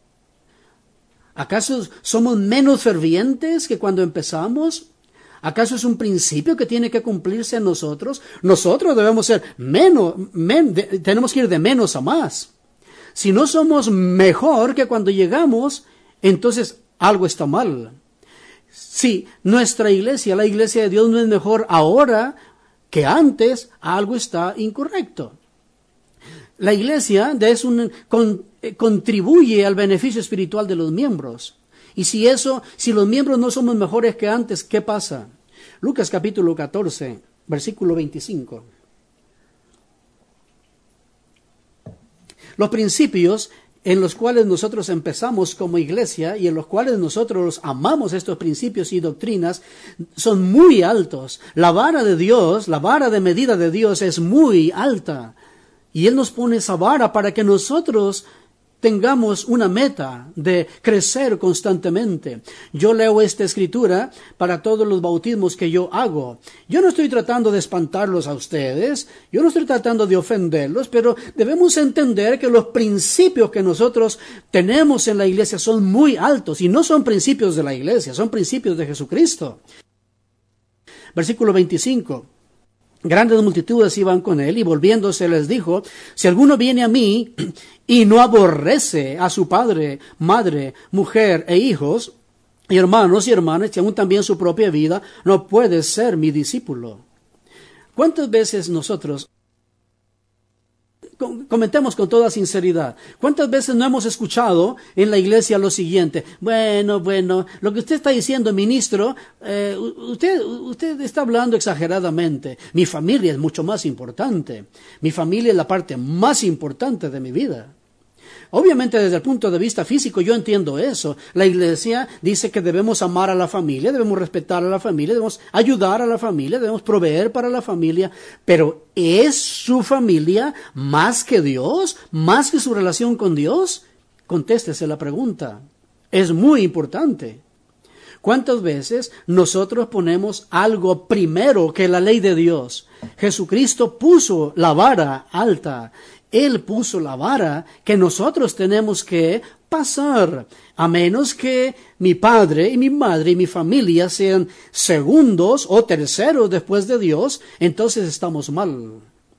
¿Acaso somos menos fervientes que cuando empezamos? ¿Acaso es un principio que tiene que cumplirse en nosotros? Nosotros debemos ser menos, men, de, tenemos que ir de menos a más. Si no somos mejor que cuando llegamos, entonces algo está mal. Si nuestra iglesia, la iglesia de Dios, no es mejor ahora que antes, algo está incorrecto. La iglesia es un, con, eh, contribuye al beneficio espiritual de los miembros. Y si eso, si los miembros no somos mejores que antes, ¿qué pasa? Lucas capítulo catorce, versículo veinticinco. Los principios en los cuales nosotros empezamos como iglesia y en los cuales nosotros amamos estos principios y doctrinas son muy altos. La vara de Dios, la vara de medida de Dios es muy alta. Y Él nos pone esa vara para que nosotros tengamos una meta de crecer constantemente. Yo leo esta escritura para todos los bautismos que yo hago. Yo no estoy tratando de espantarlos a ustedes, yo no estoy tratando de ofenderlos, pero debemos entender que los principios que nosotros tenemos en la iglesia son muy altos, y no son principios de la iglesia, son principios de Jesucristo. Versículo veinticinco. Grandes multitudes iban con él, y volviéndose les dijo: si alguno viene a mí y no aborrece a su padre, madre, mujer e hijos, y hermanos y hermanas, y aún también su propia vida, no puede ser mi discípulo. ¿Cuántas veces nosotros, comentemos con toda sinceridad, cuántas veces no hemos escuchado en la iglesia lo siguiente: bueno, bueno, lo que usted está diciendo, ministro, eh, usted, usted está hablando exageradamente. Mi familia es mucho más importante. Mi familia es la parte más importante de mi vida. Obviamente, desde el punto de vista físico, yo entiendo eso. La iglesia dice que debemos amar a la familia, debemos respetar a la familia, debemos ayudar a la familia, debemos proveer para la familia. Pero ¿es su familia más que Dios? ¿Más que su relación con Dios? Contéstese la pregunta. Es muy importante. ¿Cuántas veces nosotros ponemos algo primero que la ley de Dios? Jesucristo puso la vara alta. Él puso la vara que nosotros tenemos que pasar, a menos que mi padre y mi madre y mi familia sean segundos o terceros después de Dios, entonces estamos mal.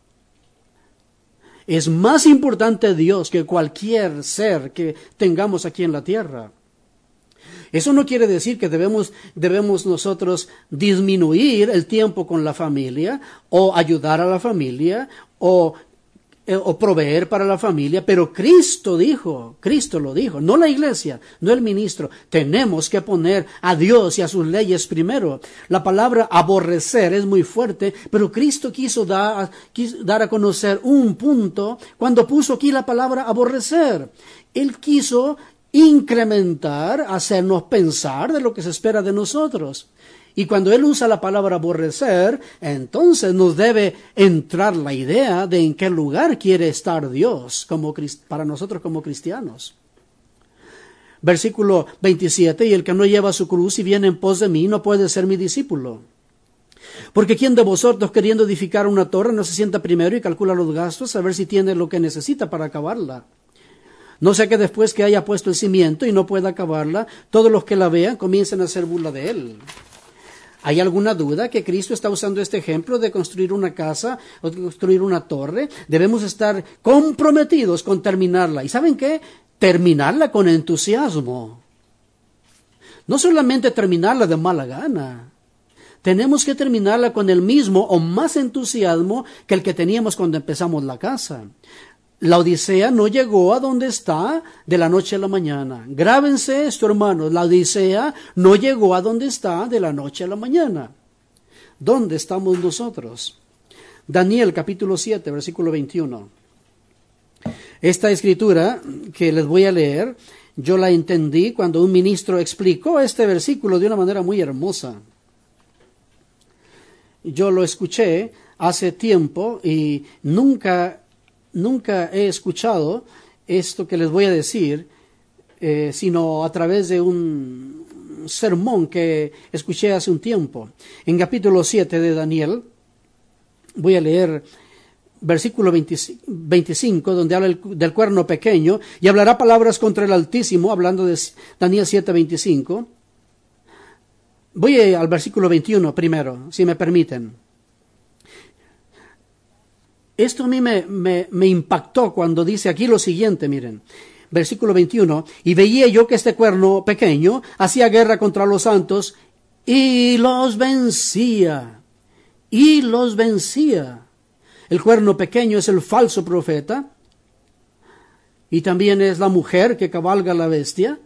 Es más importante Dios que cualquier ser que tengamos aquí en la tierra. Eso no quiere decir que debemos, debemos nosotros disminuir el tiempo con la familia, o ayudar a la familia, o o proveer para la familia, pero Cristo dijo, Cristo lo dijo, no la iglesia, no el ministro, tenemos que poner a Dios y a sus leyes primero. La palabra aborrecer es muy fuerte, pero Cristo quiso dar, quiso dar a conocer un punto cuando puso aquí la palabra aborrecer. Él quiso incrementar, hacernos pensar de lo que se espera de nosotros. Y cuando Él usa la palabra aborrecer, entonces nos debe entrar la idea de en qué lugar quiere estar Dios como, para nosotros como cristianos. Versículo veintisiete, y el que no lleva su cruz y viene en pos de mí no puede ser mi discípulo. Porque ¿quién de vosotros, queriendo edificar una torre, no se sienta primero y calcula los gastos a ver si tiene lo que necesita para acabarla? No sea que después que haya puesto el cimiento y no pueda acabarla, todos los que la vean comiencen a hacer burla de él. ¿Hay alguna duda que Cristo está usando este ejemplo de construir una casa o de construir una torre? Debemos estar comprometidos con terminarla. ¿Y saben qué? Terminarla con entusiasmo. No solamente terminarla de mala gana. Tenemos que terminarla con el mismo o más entusiasmo que el que teníamos cuando empezamos la casa. La Odisea no llegó a donde está de la noche a la mañana. Grábense esto, hermanos. La Odisea no llegó a donde está de la noche a la mañana. ¿Dónde estamos nosotros? Daniel capítulo siete, versículo veintiuno. Esta escritura que les voy a leer, yo la entendí cuando un ministro explicó este versículo de una manera muy hermosa. Yo lo escuché hace tiempo y nunca... Nunca he escuchado esto que les voy a decir, eh, sino a través de un sermón que escuché hace un tiempo. En capítulo siete de Daniel, voy a leer versículo veinticinco, donde habla el, del cuerno pequeño, y hablará palabras contra el Altísimo, hablando de Daniel siete, veinticinco. Voy al versículo veintiuno primero, si me permiten. Esto a mí me, me, me impactó cuando dice aquí lo siguiente, miren, versículo veintiuno, y veía yo que este cuerno pequeño hacía guerra contra los santos y los vencía, y los vencía. El cuerno pequeño es el falso profeta, y también es la mujer que cabalga la bestia.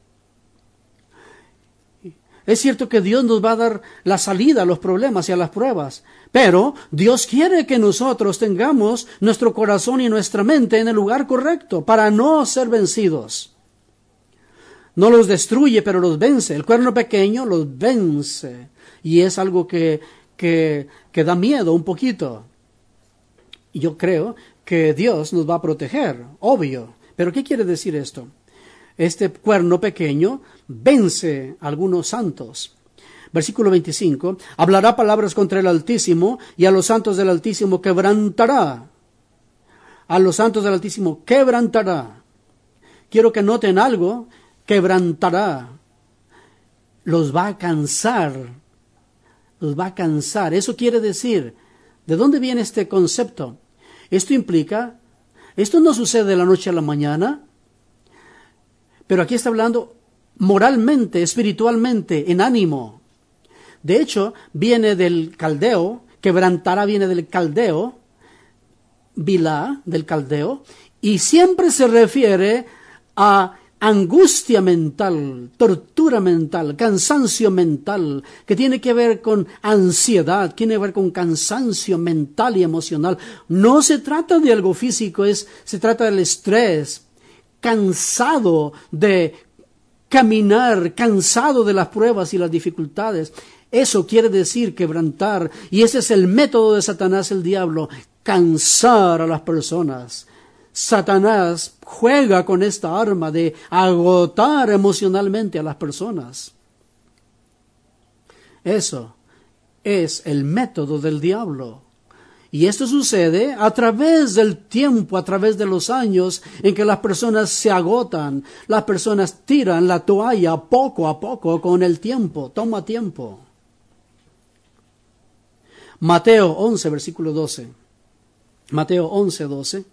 Es cierto que Dios nos va a dar la salida a los problemas y a las pruebas, pero Dios quiere que nosotros tengamos nuestro corazón y nuestra mente en el lugar correcto para no ser vencidos. No los destruye, pero los vence. El cuerno pequeño los vence, y es algo que, que, que da miedo un poquito. Yo creo que Dios nos va a proteger, obvio. ¿Pero qué quiere decir esto? Este cuerno pequeño vence a algunos santos. Versículo veinticinco, hablará palabras contra el Altísimo y a los santos del Altísimo quebrantará. A los santos del Altísimo quebrantará. Quiero que noten algo, quebrantará. Los va a cansar. Los va a cansar. Eso quiere decir, ¿de dónde viene este concepto? Esto implica, esto no sucede de la noche a la mañana, pero aquí está hablando moralmente, espiritualmente, en ánimo. De hecho, viene del caldeo, quebrantará viene del caldeo, bilá, del caldeo, y siempre se refiere a angustia mental, tortura mental, cansancio mental, que tiene que ver con ansiedad, tiene que ver con cansancio mental y emocional. No se trata de algo físico, es, se trata del estrés, cansado de caminar, cansado de las pruebas y las dificultades. Eso quiere decir quebrantar, y ese es el método de Satanás, el diablo, cansar a las personas. Satanás juega con esta arma de agotar emocionalmente a las personas. Eso es el método del diablo. Y esto sucede a través del tiempo, a través de los años en que las personas se agotan, las personas tiran la toalla poco a poco con el tiempo, toma tiempo. Mateo once, versículo doce. Mateo once, doce.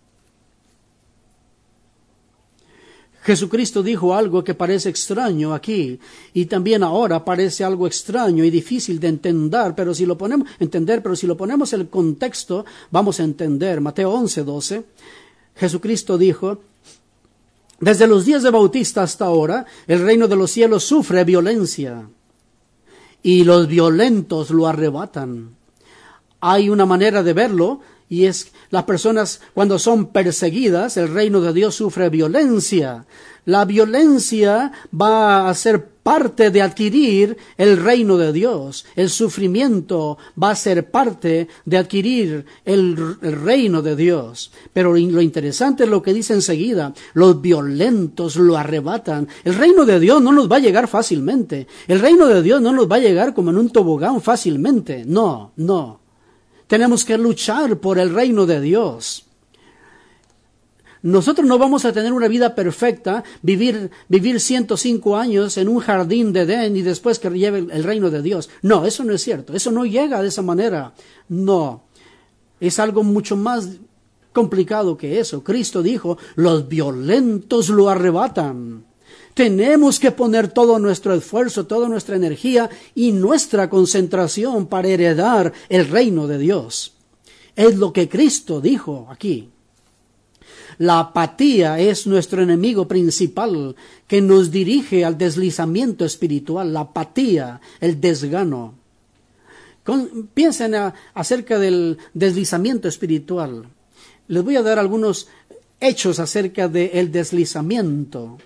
Jesucristo dijo algo que parece extraño aquí, y también ahora parece algo extraño y difícil de entender, pero si lo ponemos, entender, pero si lo ponemos en el contexto, vamos a entender. Mateo once, doce. Jesucristo dijo, desde los días de Bautista hasta ahora, el reino de los cielos sufre violencia, y los violentos lo arrebatan. Hay una manera de verlo, y es las personas cuando son perseguidas, el reino de Dios sufre violencia. La violencia va a ser parte de adquirir el reino de Dios. El sufrimiento va a ser parte de adquirir el, el reino de Dios. Pero lo interesante es lo que dice enseguida. Los violentos lo arrebatan. El reino de Dios no nos va a llegar fácilmente. El reino de Dios no nos va a llegar como en un tobogán fácilmente. No, no. Tenemos que luchar por el reino de Dios. Nosotros no vamos a tener una vida perfecta, vivir, vivir ciento cinco años en un jardín de Edén y después que lleve el reino de Dios. No, eso no es cierto. Eso no llega de esa manera. No. Es algo mucho más complicado que eso. Cristo dijo, los violentos lo arrebatan. Tenemos que poner todo nuestro esfuerzo, toda nuestra energía y nuestra concentración para heredar el reino de Dios. Es lo que Cristo dijo aquí. La apatía es nuestro enemigo principal que nos dirige al deslizamiento espiritual. La apatía, el desgano. Con, piensen a, acerca del deslizamiento espiritual. Les voy a dar algunos hechos acerca del deslizamiento.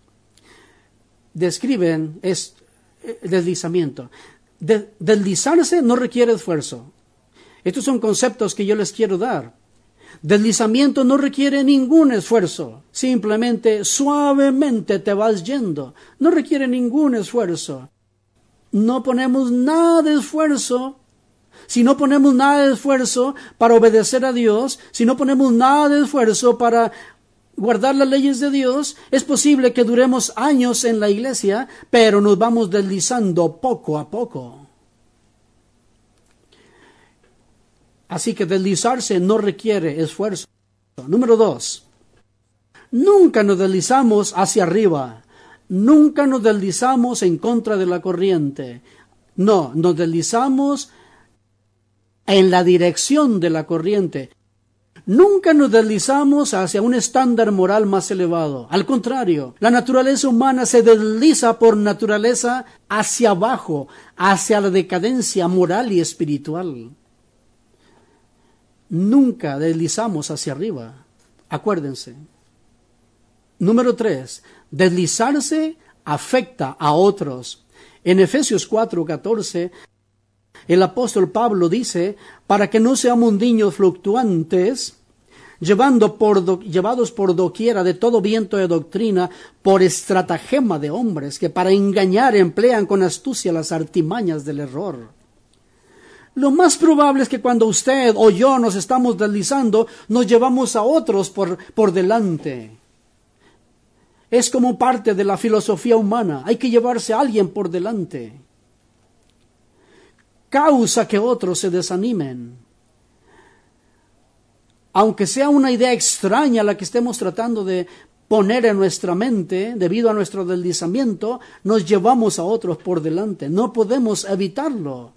Describen es deslizamiento. De, deslizarse no requiere esfuerzo. Estos son conceptos que yo les quiero dar. Deslizamiento no requiere ningún esfuerzo. Simplemente, suavemente te vas yendo. No requiere ningún esfuerzo. No ponemos nada de esfuerzo. Si no ponemos nada de esfuerzo para obedecer a Dios, si no ponemos nada de esfuerzo para guardar las leyes de Dios, es posible que duremos años en la iglesia, pero nos vamos deslizando poco a poco. Así que deslizarse no requiere esfuerzo. Número dos, nunca nos deslizamos hacia arriba, nunca nos deslizamos en contra de la corriente. No, nos deslizamos en la dirección de la corriente. Nunca nos deslizamos hacia un estándar moral más elevado. Al contrario, la naturaleza humana se desliza por naturaleza hacia abajo, hacia la decadencia moral y espiritual. Nunca deslizamos hacia arriba. Acuérdense. Número tres, deslizarse afecta a otros. En Efesios cuatro, catorce, el apóstol Pablo dice, para que no seamos niños fluctuantes, llevando por do, llevados por doquiera de todo viento de doctrina, por estratagema de hombres que para engañar emplean con astucia las artimañas del error. Lo más probable es que cuando usted o yo nos estamos deslizando, nos llevamos a otros por, por delante. Es como parte de la filosofía humana. Hay que llevarse a alguien por delante. Causa que otros se desanimen. Aunque sea una idea extraña la que estemos tratando de poner en nuestra mente, debido a nuestro deslizamiento, nos llevamos a otros por delante. No podemos evitarlo.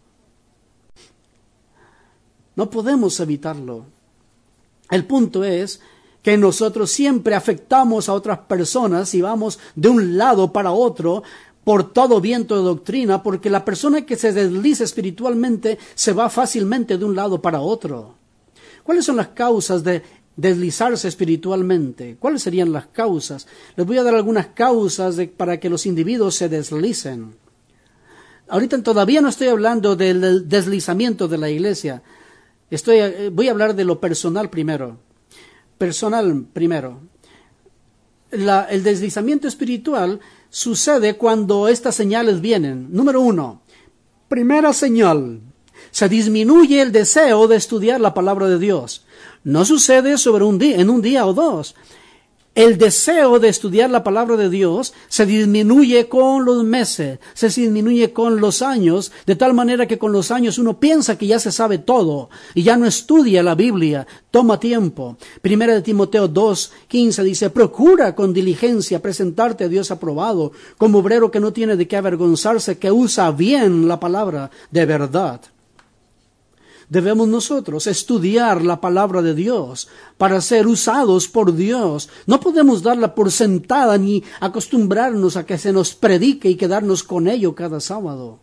No podemos evitarlo. El punto es que nosotros siempre afectamos a otras personas y vamos de un lado para otro por todo viento de doctrina, porque la persona que se desliza espiritualmente se va fácilmente de un lado para otro. ¿Cuáles son las causas de deslizarse espiritualmente? ¿Cuáles serían las causas? Les voy a dar algunas causas de, para que los individuos se deslicen. Ahorita todavía no estoy hablando del deslizamiento de la iglesia. Estoy, voy a hablar de lo personal primero. Personal primero. La, el deslizamiento espiritual sucede cuando estas señales vienen. Número uno, primera señal, se disminuye el deseo de estudiar la palabra de Dios. No sucede sobre un día, en un día o dos. El deseo de estudiar la palabra de Dios se disminuye con los meses, se disminuye con los años, de tal manera que con los años uno piensa que ya se sabe todo y ya no estudia la Biblia, toma tiempo. Primera de Timoteo dos quince dice, procura con diligencia presentarte a Dios aprobado, como obrero que no tiene de qué avergonzarse, que usa bien la palabra de verdad. Debemos nosotros estudiar la palabra de Dios para ser usados por Dios. No podemos darla por sentada ni acostumbrarnos a que se nos predique y quedarnos con ello cada sábado.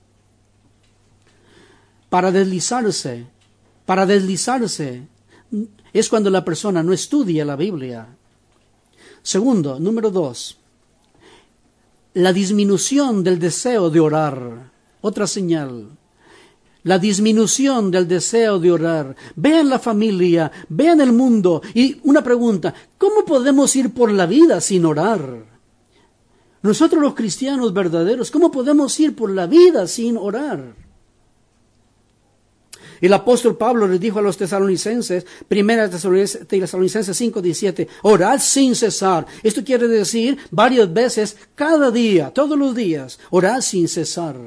Para deslizarse, para deslizarse es cuando la persona no estudia la Biblia. Segundo, número dos, la disminución del deseo de orar. Otra señal. La disminución del deseo de orar. Vean la familia, vean el mundo. Y una pregunta, ¿cómo podemos ir por la vida sin orar? Nosotros los cristianos verdaderos, ¿cómo podemos ir por la vida sin orar? El apóstol Pablo les dijo a los tesalonicenses, primera Tesalonicenses cinco diecisiete, orad sin cesar. Esto quiere decir varias veces, cada día, todos los días, orad sin cesar.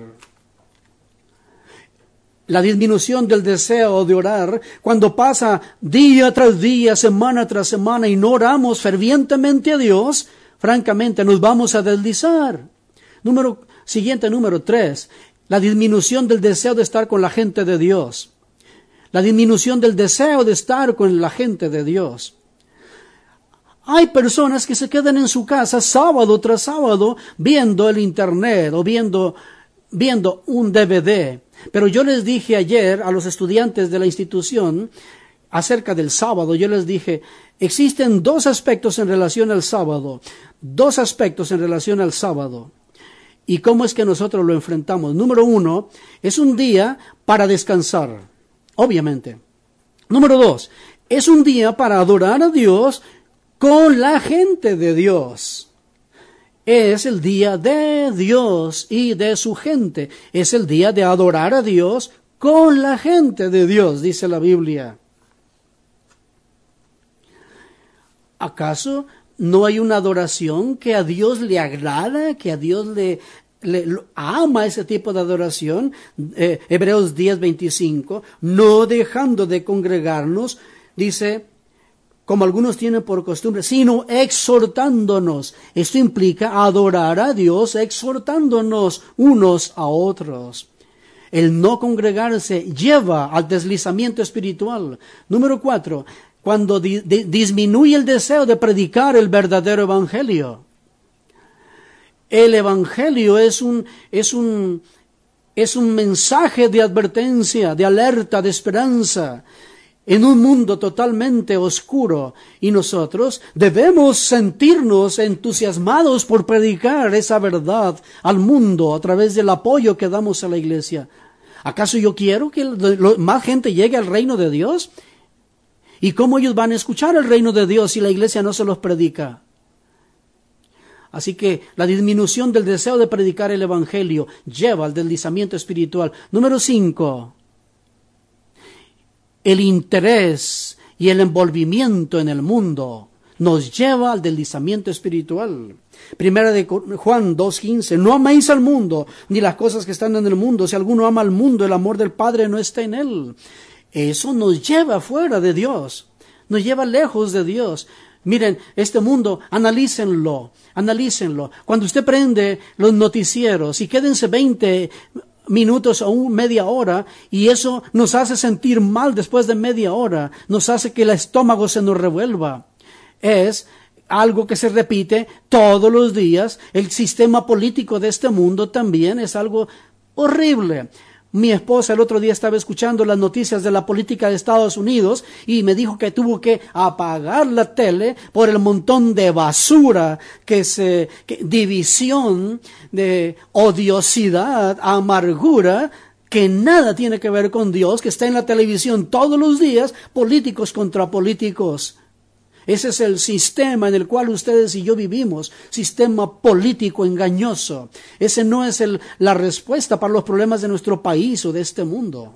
La disminución del deseo de orar, cuando pasa día tras día, semana tras semana y no oramos fervientemente a Dios, francamente nos vamos a deslizar. Número, siguiente número tres, la disminución del deseo de estar con la gente de Dios. La disminución del deseo de estar con la gente de Dios. Hay personas que se quedan en su casa sábado tras sábado viendo el internet o viendo, viendo un D V D. Pero yo les dije ayer a los estudiantes de la institución acerca del sábado, yo les dije, existen dos aspectos en relación al sábado, dos aspectos en relación al sábado. ¿Y cómo es que nosotros lo enfrentamos? Número uno, es un día para descansar, obviamente. Número dos, es un día para adorar a Dios con la gente de Dios. Es el día de Dios y de su gente. Es el día de adorar a Dios con la gente de Dios, dice la Biblia. ¿Acaso no hay una adoración que a Dios le agrada, que a Dios le, le ama ese tipo de adoración? Eh, Hebreos diez veinticinco, no dejando de congregarnos, dice, como algunos tienen por costumbre, sino exhortándonos. Esto implica adorar a Dios, exhortándonos unos a otros. El no congregarse lleva al deslizamiento espiritual. Número cuatro, cuando di- di- disminuye el deseo de predicar el verdadero evangelio. El evangelio es un, es un, es un mensaje de advertencia, de alerta, de esperanza, en un mundo totalmente oscuro, y nosotros debemos sentirnos entusiasmados por predicar esa verdad al mundo a través del apoyo que damos a la iglesia. ¿Acaso yo quiero que lo, más gente llegue al reino de Dios? ¿Y cómo ellos van a escuchar el reino de Dios si la iglesia no se los predica? Así que la disminución del deseo de predicar el evangelio lleva al deslizamiento espiritual. Número cinco. El interés y el envolvimiento en el mundo nos lleva al deslizamiento espiritual. Primera de Juan dos quince. No améis al mundo, ni las cosas que están en el mundo. Si alguno ama al mundo, el amor del Padre no está en él. Eso nos lleva fuera de Dios. Nos lleva lejos de Dios. Miren, este mundo, analícenlo, analícenlo. Cuando usted prende los noticieros y quédense veinte minutos o media hora, y eso nos hace sentir mal después de media hora, nos hace que el estómago se nos revuelva. Es algo que se repite todos los días. El sistema político de este mundo también es algo horrible. Mi esposa el otro día estaba escuchando las noticias de la política de Estados Unidos y me dijo que tuvo que apagar la tele por el montón de basura, que se, que, división, de odiosidad, amargura, que nada tiene que ver con Dios, que está en la televisión todos los días, políticos contra políticos. Ese es el sistema en el cual ustedes y yo vivimos, sistema político engañoso. Ese no es el, la respuesta para los problemas de nuestro país o de este mundo.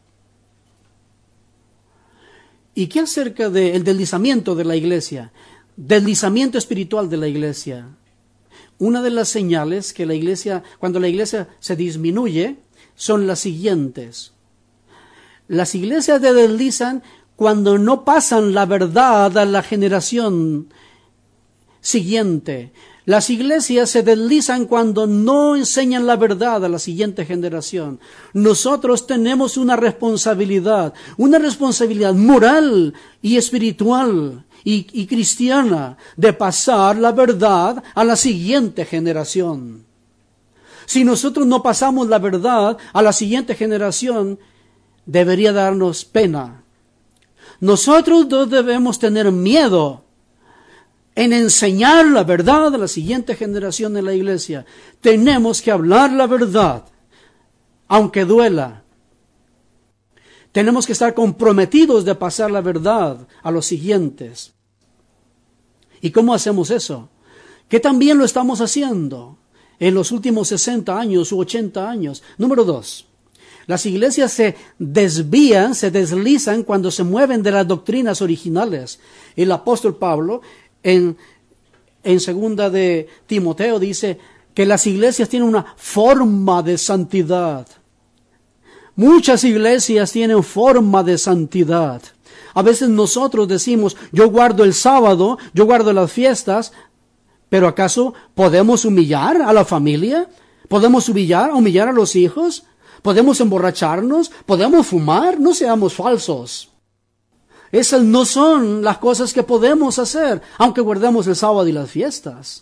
¿Y qué acerca del deslizamiento de la iglesia? Deslizamiento espiritual de la iglesia. Una de las señales que la iglesia, cuando la iglesia se disminuye, son las siguientes. Las iglesias se deslizan cuando no pasan la verdad a la generación siguiente. Las iglesias se deslizan cuando no enseñan la verdad a la siguiente generación. Nosotros tenemos una responsabilidad, una responsabilidad moral y espiritual y, y cristiana de pasar la verdad a la siguiente generación. Si nosotros no pasamos la verdad a la siguiente generación, debería darnos pena. Nosotros no debemos tener miedo en enseñar la verdad a la siguiente generación de la iglesia. Tenemos que hablar la verdad, aunque duela. Tenemos que estar comprometidos de pasar la verdad a los siguientes. ¿Y cómo hacemos eso? Que también lo estamos haciendo en los últimos sesenta años u ochenta años. Número dos. Las iglesias se desvían, se deslizan cuando se mueven de las doctrinas originales. El apóstol Pablo, en, en segunda de Timoteo, dice que las iglesias tienen una forma de santidad. Muchas iglesias tienen forma de santidad. A veces nosotros decimos, yo guardo el sábado, yo guardo las fiestas, pero ¿acaso podemos humillar a la familia? ¿Podemos humillar, humillar a los hijos? ¿Podemos emborracharnos? ¿Podemos fumar? No seamos falsos. Esas no son las cosas que podemos hacer, aunque guardemos el sábado y las fiestas.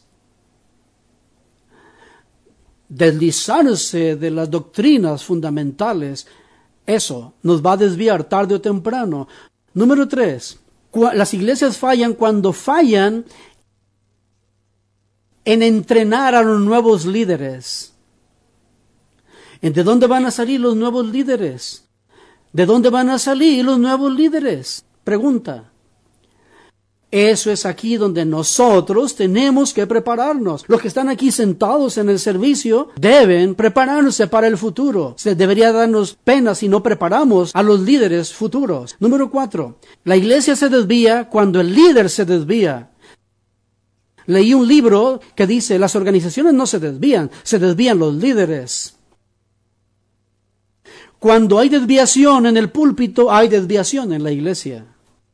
Deslizarse de las doctrinas fundamentales, eso nos va a desviar tarde o temprano. Número tres, las iglesias fallan cuando fallan en entrenar a los nuevos líderes. ¿De dónde van a salir los nuevos líderes? ¿De dónde van a salir los nuevos líderes? Pregunta. Eso es aquí donde nosotros tenemos que prepararnos. Los que están aquí sentados en el servicio deben prepararse para el futuro. Se debería darnos pena si no preparamos a los líderes futuros. Número cuatro. La iglesia se desvía cuando el líder se desvía. Leí un libro que dice, las organizaciones no se desvían, se desvían los líderes. Cuando hay desviación en el púlpito, hay desviación en la iglesia.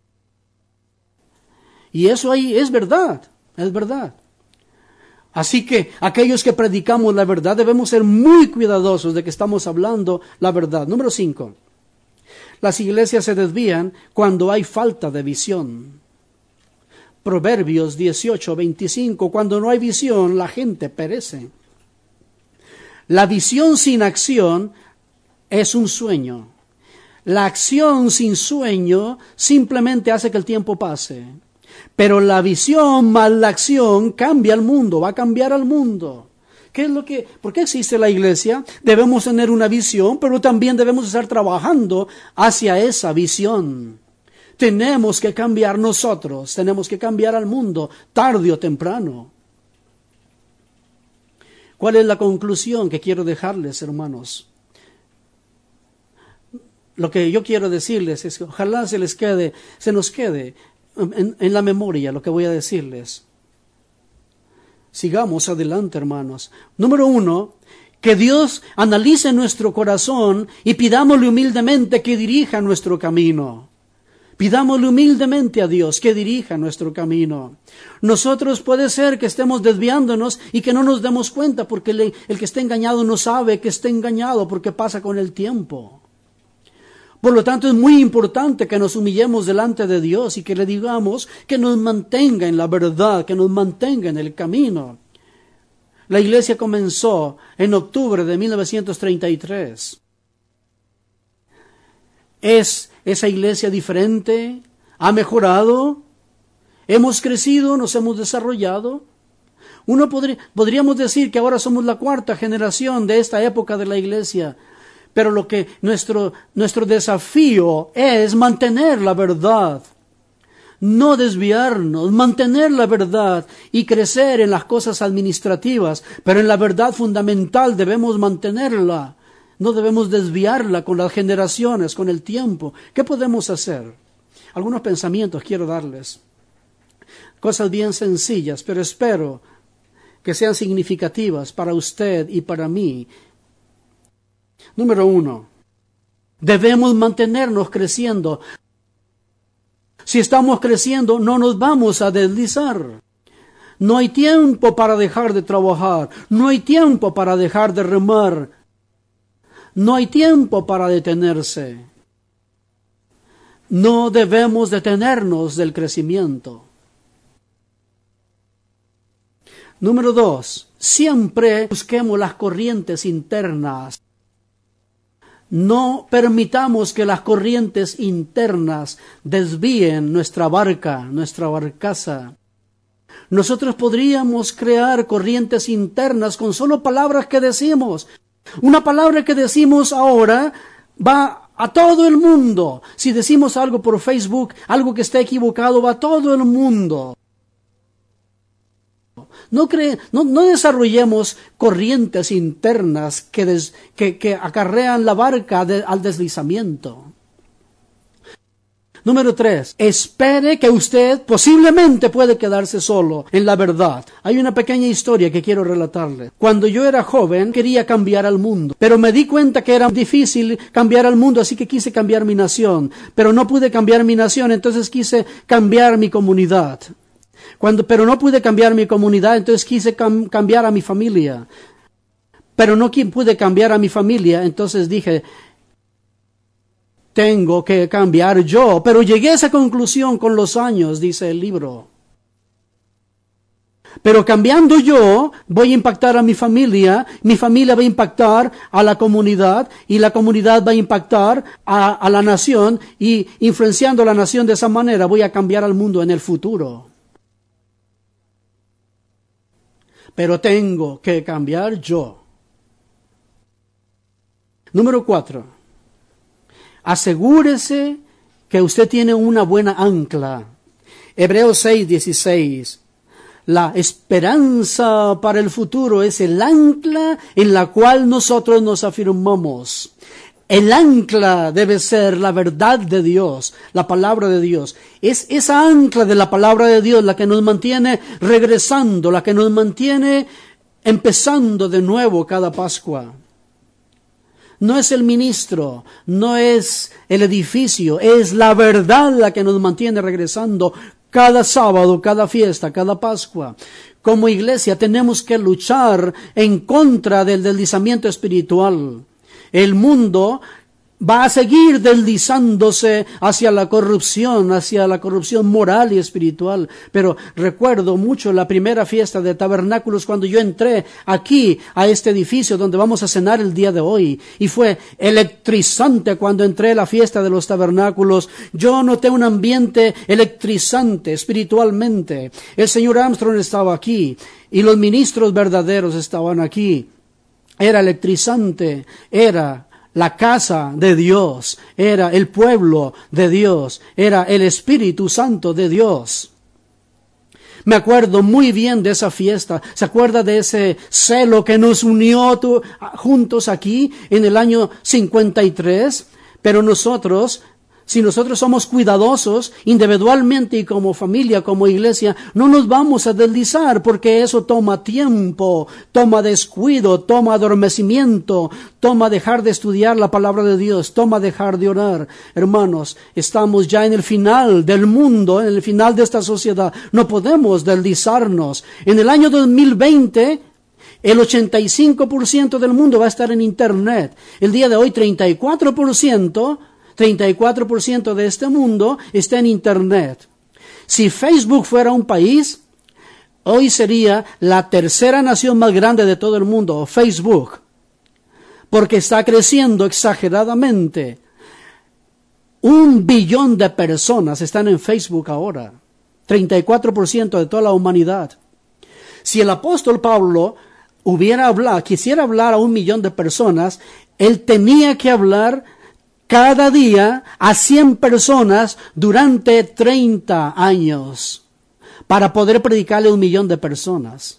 Y eso ahí es verdad, es verdad. Así que aquellos que predicamos la verdad debemos ser muy cuidadosos de que estamos hablando la verdad. Número cinco. Las iglesias se desvían cuando hay falta de visión. Proverbios dieciocho veinticinco. Cuando no hay visión, la gente perece. La visión sin acción es un sueño. La acción sin sueño simplemente hace que el tiempo pase. Pero la visión más la acción cambia el mundo, va a cambiar al mundo. ¿Qué es lo que, ¿Por qué existe la iglesia? Debemos tener una visión, pero también debemos estar trabajando hacia esa visión. Tenemos que cambiar nosotros, tenemos que cambiar al mundo, tarde o temprano. ¿Cuál es la conclusión que quiero dejarles, hermanos? Lo que yo quiero decirles es que ojalá se les quede, se nos quede en, en la memoria lo que voy a decirles. Sigamos adelante, hermanos. Número uno, que Dios analice nuestro corazón y pidámosle humildemente que dirija nuestro camino. Pidámosle humildemente a Dios que dirija nuestro camino. Nosotros puede ser que estemos desviándonos y que no nos demos cuenta, porque el, el que está engañado no sabe que está engañado, porque pasa con el tiempo. Por lo tanto, es muy importante que nos humillemos delante de Dios y que le digamos que nos mantenga en la verdad, que nos mantenga en el camino. La iglesia comenzó en octubre de mil novecientos treinta y tres. ¿Es esa iglesia diferente? ¿Ha mejorado? ¿Hemos crecido? ¿Nos hemos desarrollado? Uno podría, podríamos decir que ahora somos la cuarta generación de esta época de la iglesia. Pero lo que nuestro, nuestro desafío es mantener la verdad, no desviarnos, mantener la verdad y crecer en las cosas administrativas, pero en la verdad fundamental debemos mantenerla, no debemos desviarla con las generaciones, con el tiempo. ¿Qué podemos hacer? Algunos pensamientos quiero darles, cosas bien sencillas, pero espero que sean significativas para usted y para mí. Número uno, debemos mantenernos creciendo. Si estamos creciendo, no nos vamos a deslizar. No hay tiempo para dejar de trabajar. No hay tiempo para dejar de remar. No hay tiempo para detenerse. No debemos detenernos del crecimiento. Número dos, siempre busquemos las corrientes internas. No permitamos que las corrientes internas desvíen nuestra barca, nuestra barcaza. Nosotros podríamos crear corrientes internas con solo palabras que decimos. Una palabra que decimos ahora va a todo el mundo. Si decimos algo por Facebook, algo que está equivocado, va a todo el mundo. No, cre- no, no desarrollemos corrientes internas que, des- que, que acarrean la barca de, al deslizamiento. Número tres, espere que usted posiblemente puede quedarse solo en la verdad. Hay una pequeña historia que quiero relatarle. Cuando yo era joven quería cambiar al mundo, pero me di cuenta que era difícil cambiar al mundo, así que quise cambiar mi nación. Pero no pude cambiar mi nación, entonces quise cambiar mi comunidad. Cuando, pero no pude cambiar mi comunidad, entonces quise cam, cambiar a mi familia. Pero no pude cambiar a mi familia, entonces dije, tengo que cambiar yo. Pero llegué a esa conclusión con los años, dice el libro. Pero cambiando yo, voy a impactar a mi familia, mi familia va a impactar a la comunidad, y la comunidad va a impactar a, a la nación, y influenciando a la nación de esa manera, voy a cambiar al mundo en el futuro. Pero tengo que cambiar yo. Número cuatro. Asegúrese que usted tiene una buena ancla. Hebreos seis dieciséis. La esperanza para el futuro es el ancla en la cual nosotros nos afirmamos. El ancla debe ser la verdad de Dios, la palabra de Dios. Es esa ancla de la palabra de Dios la que nos mantiene regresando, la que nos mantiene empezando de nuevo cada Pascua. No es el ministro, no es el edificio, es la verdad la que nos mantiene regresando cada sábado, cada fiesta, cada Pascua. Como iglesia tenemos que luchar en contra del deslizamiento espiritual. El mundo va a seguir deslizándose hacia la corrupción, hacia la corrupción moral y espiritual. Pero recuerdo mucho la primera fiesta de tabernáculos cuando yo entré aquí a este edificio donde vamos a cenar el día de hoy. Y fue electrizante cuando entré a la fiesta de los tabernáculos. Yo noté un ambiente electrizante espiritualmente. El señor Armstrong estaba aquí y los ministros verdaderos estaban aquí. Era electrizante, era la casa de Dios, era el pueblo de Dios, era el Espíritu Santo de Dios. Me acuerdo muy bien de esa fiesta. ¿Se acuerda de ese celo que nos unió tu, juntos aquí en el año cincuenta y tres? Pero nosotros, si nosotros somos cuidadosos individualmente y como familia, como iglesia, no nos vamos a deslizar porque eso toma tiempo, toma descuido, toma adormecimiento, toma dejar de estudiar la palabra de Dios, toma dejar de orar. Hermanos, estamos ya en el final del mundo, en el final de esta sociedad. No podemos deslizarnos. En el año dos mil veinte, el ochenta y cinco por ciento del mundo va a estar en Internet. El día de hoy, treinta y cuatro por ciento treinta y cuatro por ciento de este mundo está en Internet. Si Facebook fuera un país, hoy sería la tercera nación más grande de todo el mundo, Facebook, porque está creciendo exageradamente. Un billón de personas están en Facebook ahora, treinta y cuatro por ciento de toda la humanidad. Si el apóstol Pablo hubiera hablado, quisiera hablar a un millón de personas, él tenía que hablar cada día a cien personas durante treinta años para poder predicarle a un millón de personas.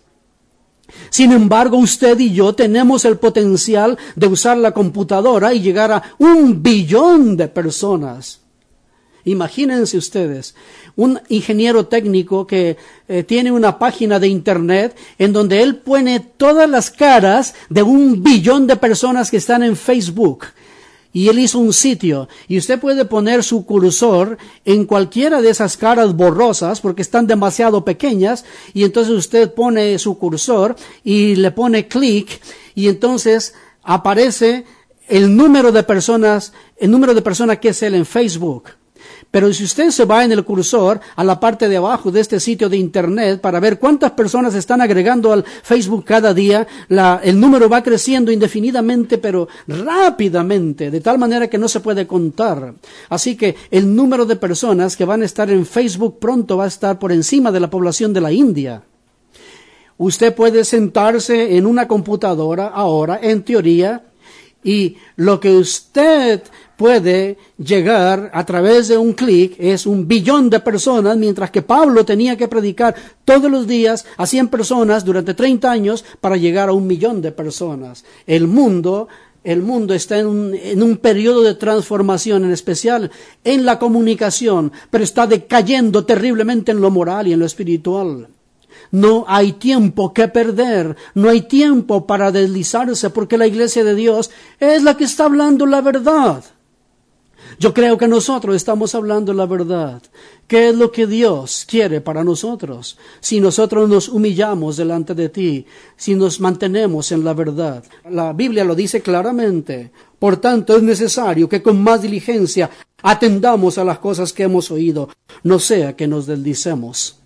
Sin embargo, usted y yo tenemos el potencial de usar la computadora y llegar a un billón de personas. Imagínense ustedes, un ingeniero técnico que eh, tiene una página de internet en donde él pone todas las caras de un billón de personas que están en Facebook. Y él hizo un sitio, y usted puede poner su cursor en cualquiera de esas caras borrosas, porque están demasiado pequeñas, y entonces usted pone su cursor y le pone clic, y entonces aparece el número de personas, el número de personas que es él en Facebook. Pero si usted se va en el cursor a la parte de abajo de este sitio de internet para ver cuántas personas están agregando al Facebook cada día, la, el número va creciendo indefinidamente, pero rápidamente, de tal manera que no se puede contar. Así que el número de personas que van a estar en Facebook pronto va a estar por encima de la población de la India. Usted puede sentarse en una computadora ahora, en teoría, y lo que usted puede llegar a través de un clic es un billón de personas, mientras que Pablo tenía que predicar todos los días a cien personas durante treinta años para llegar a un millón de personas. El mundo, el mundo está en un, en un periodo de transformación, en especial en la comunicación, pero está decayendo terriblemente en lo moral y en lo espiritual. No hay tiempo que perder, no hay tiempo para deslizarse, porque la iglesia de Dios es la que está hablando la verdad. Yo creo que nosotros estamos hablando la verdad. ¿Qué es lo que Dios quiere para nosotros? Si nosotros nos humillamos delante de ti, si nos mantenemos en la verdad. La Biblia lo dice claramente. Por tanto, es necesario que con más diligencia atendamos a las cosas que hemos oído, no sea que nos deslicemos.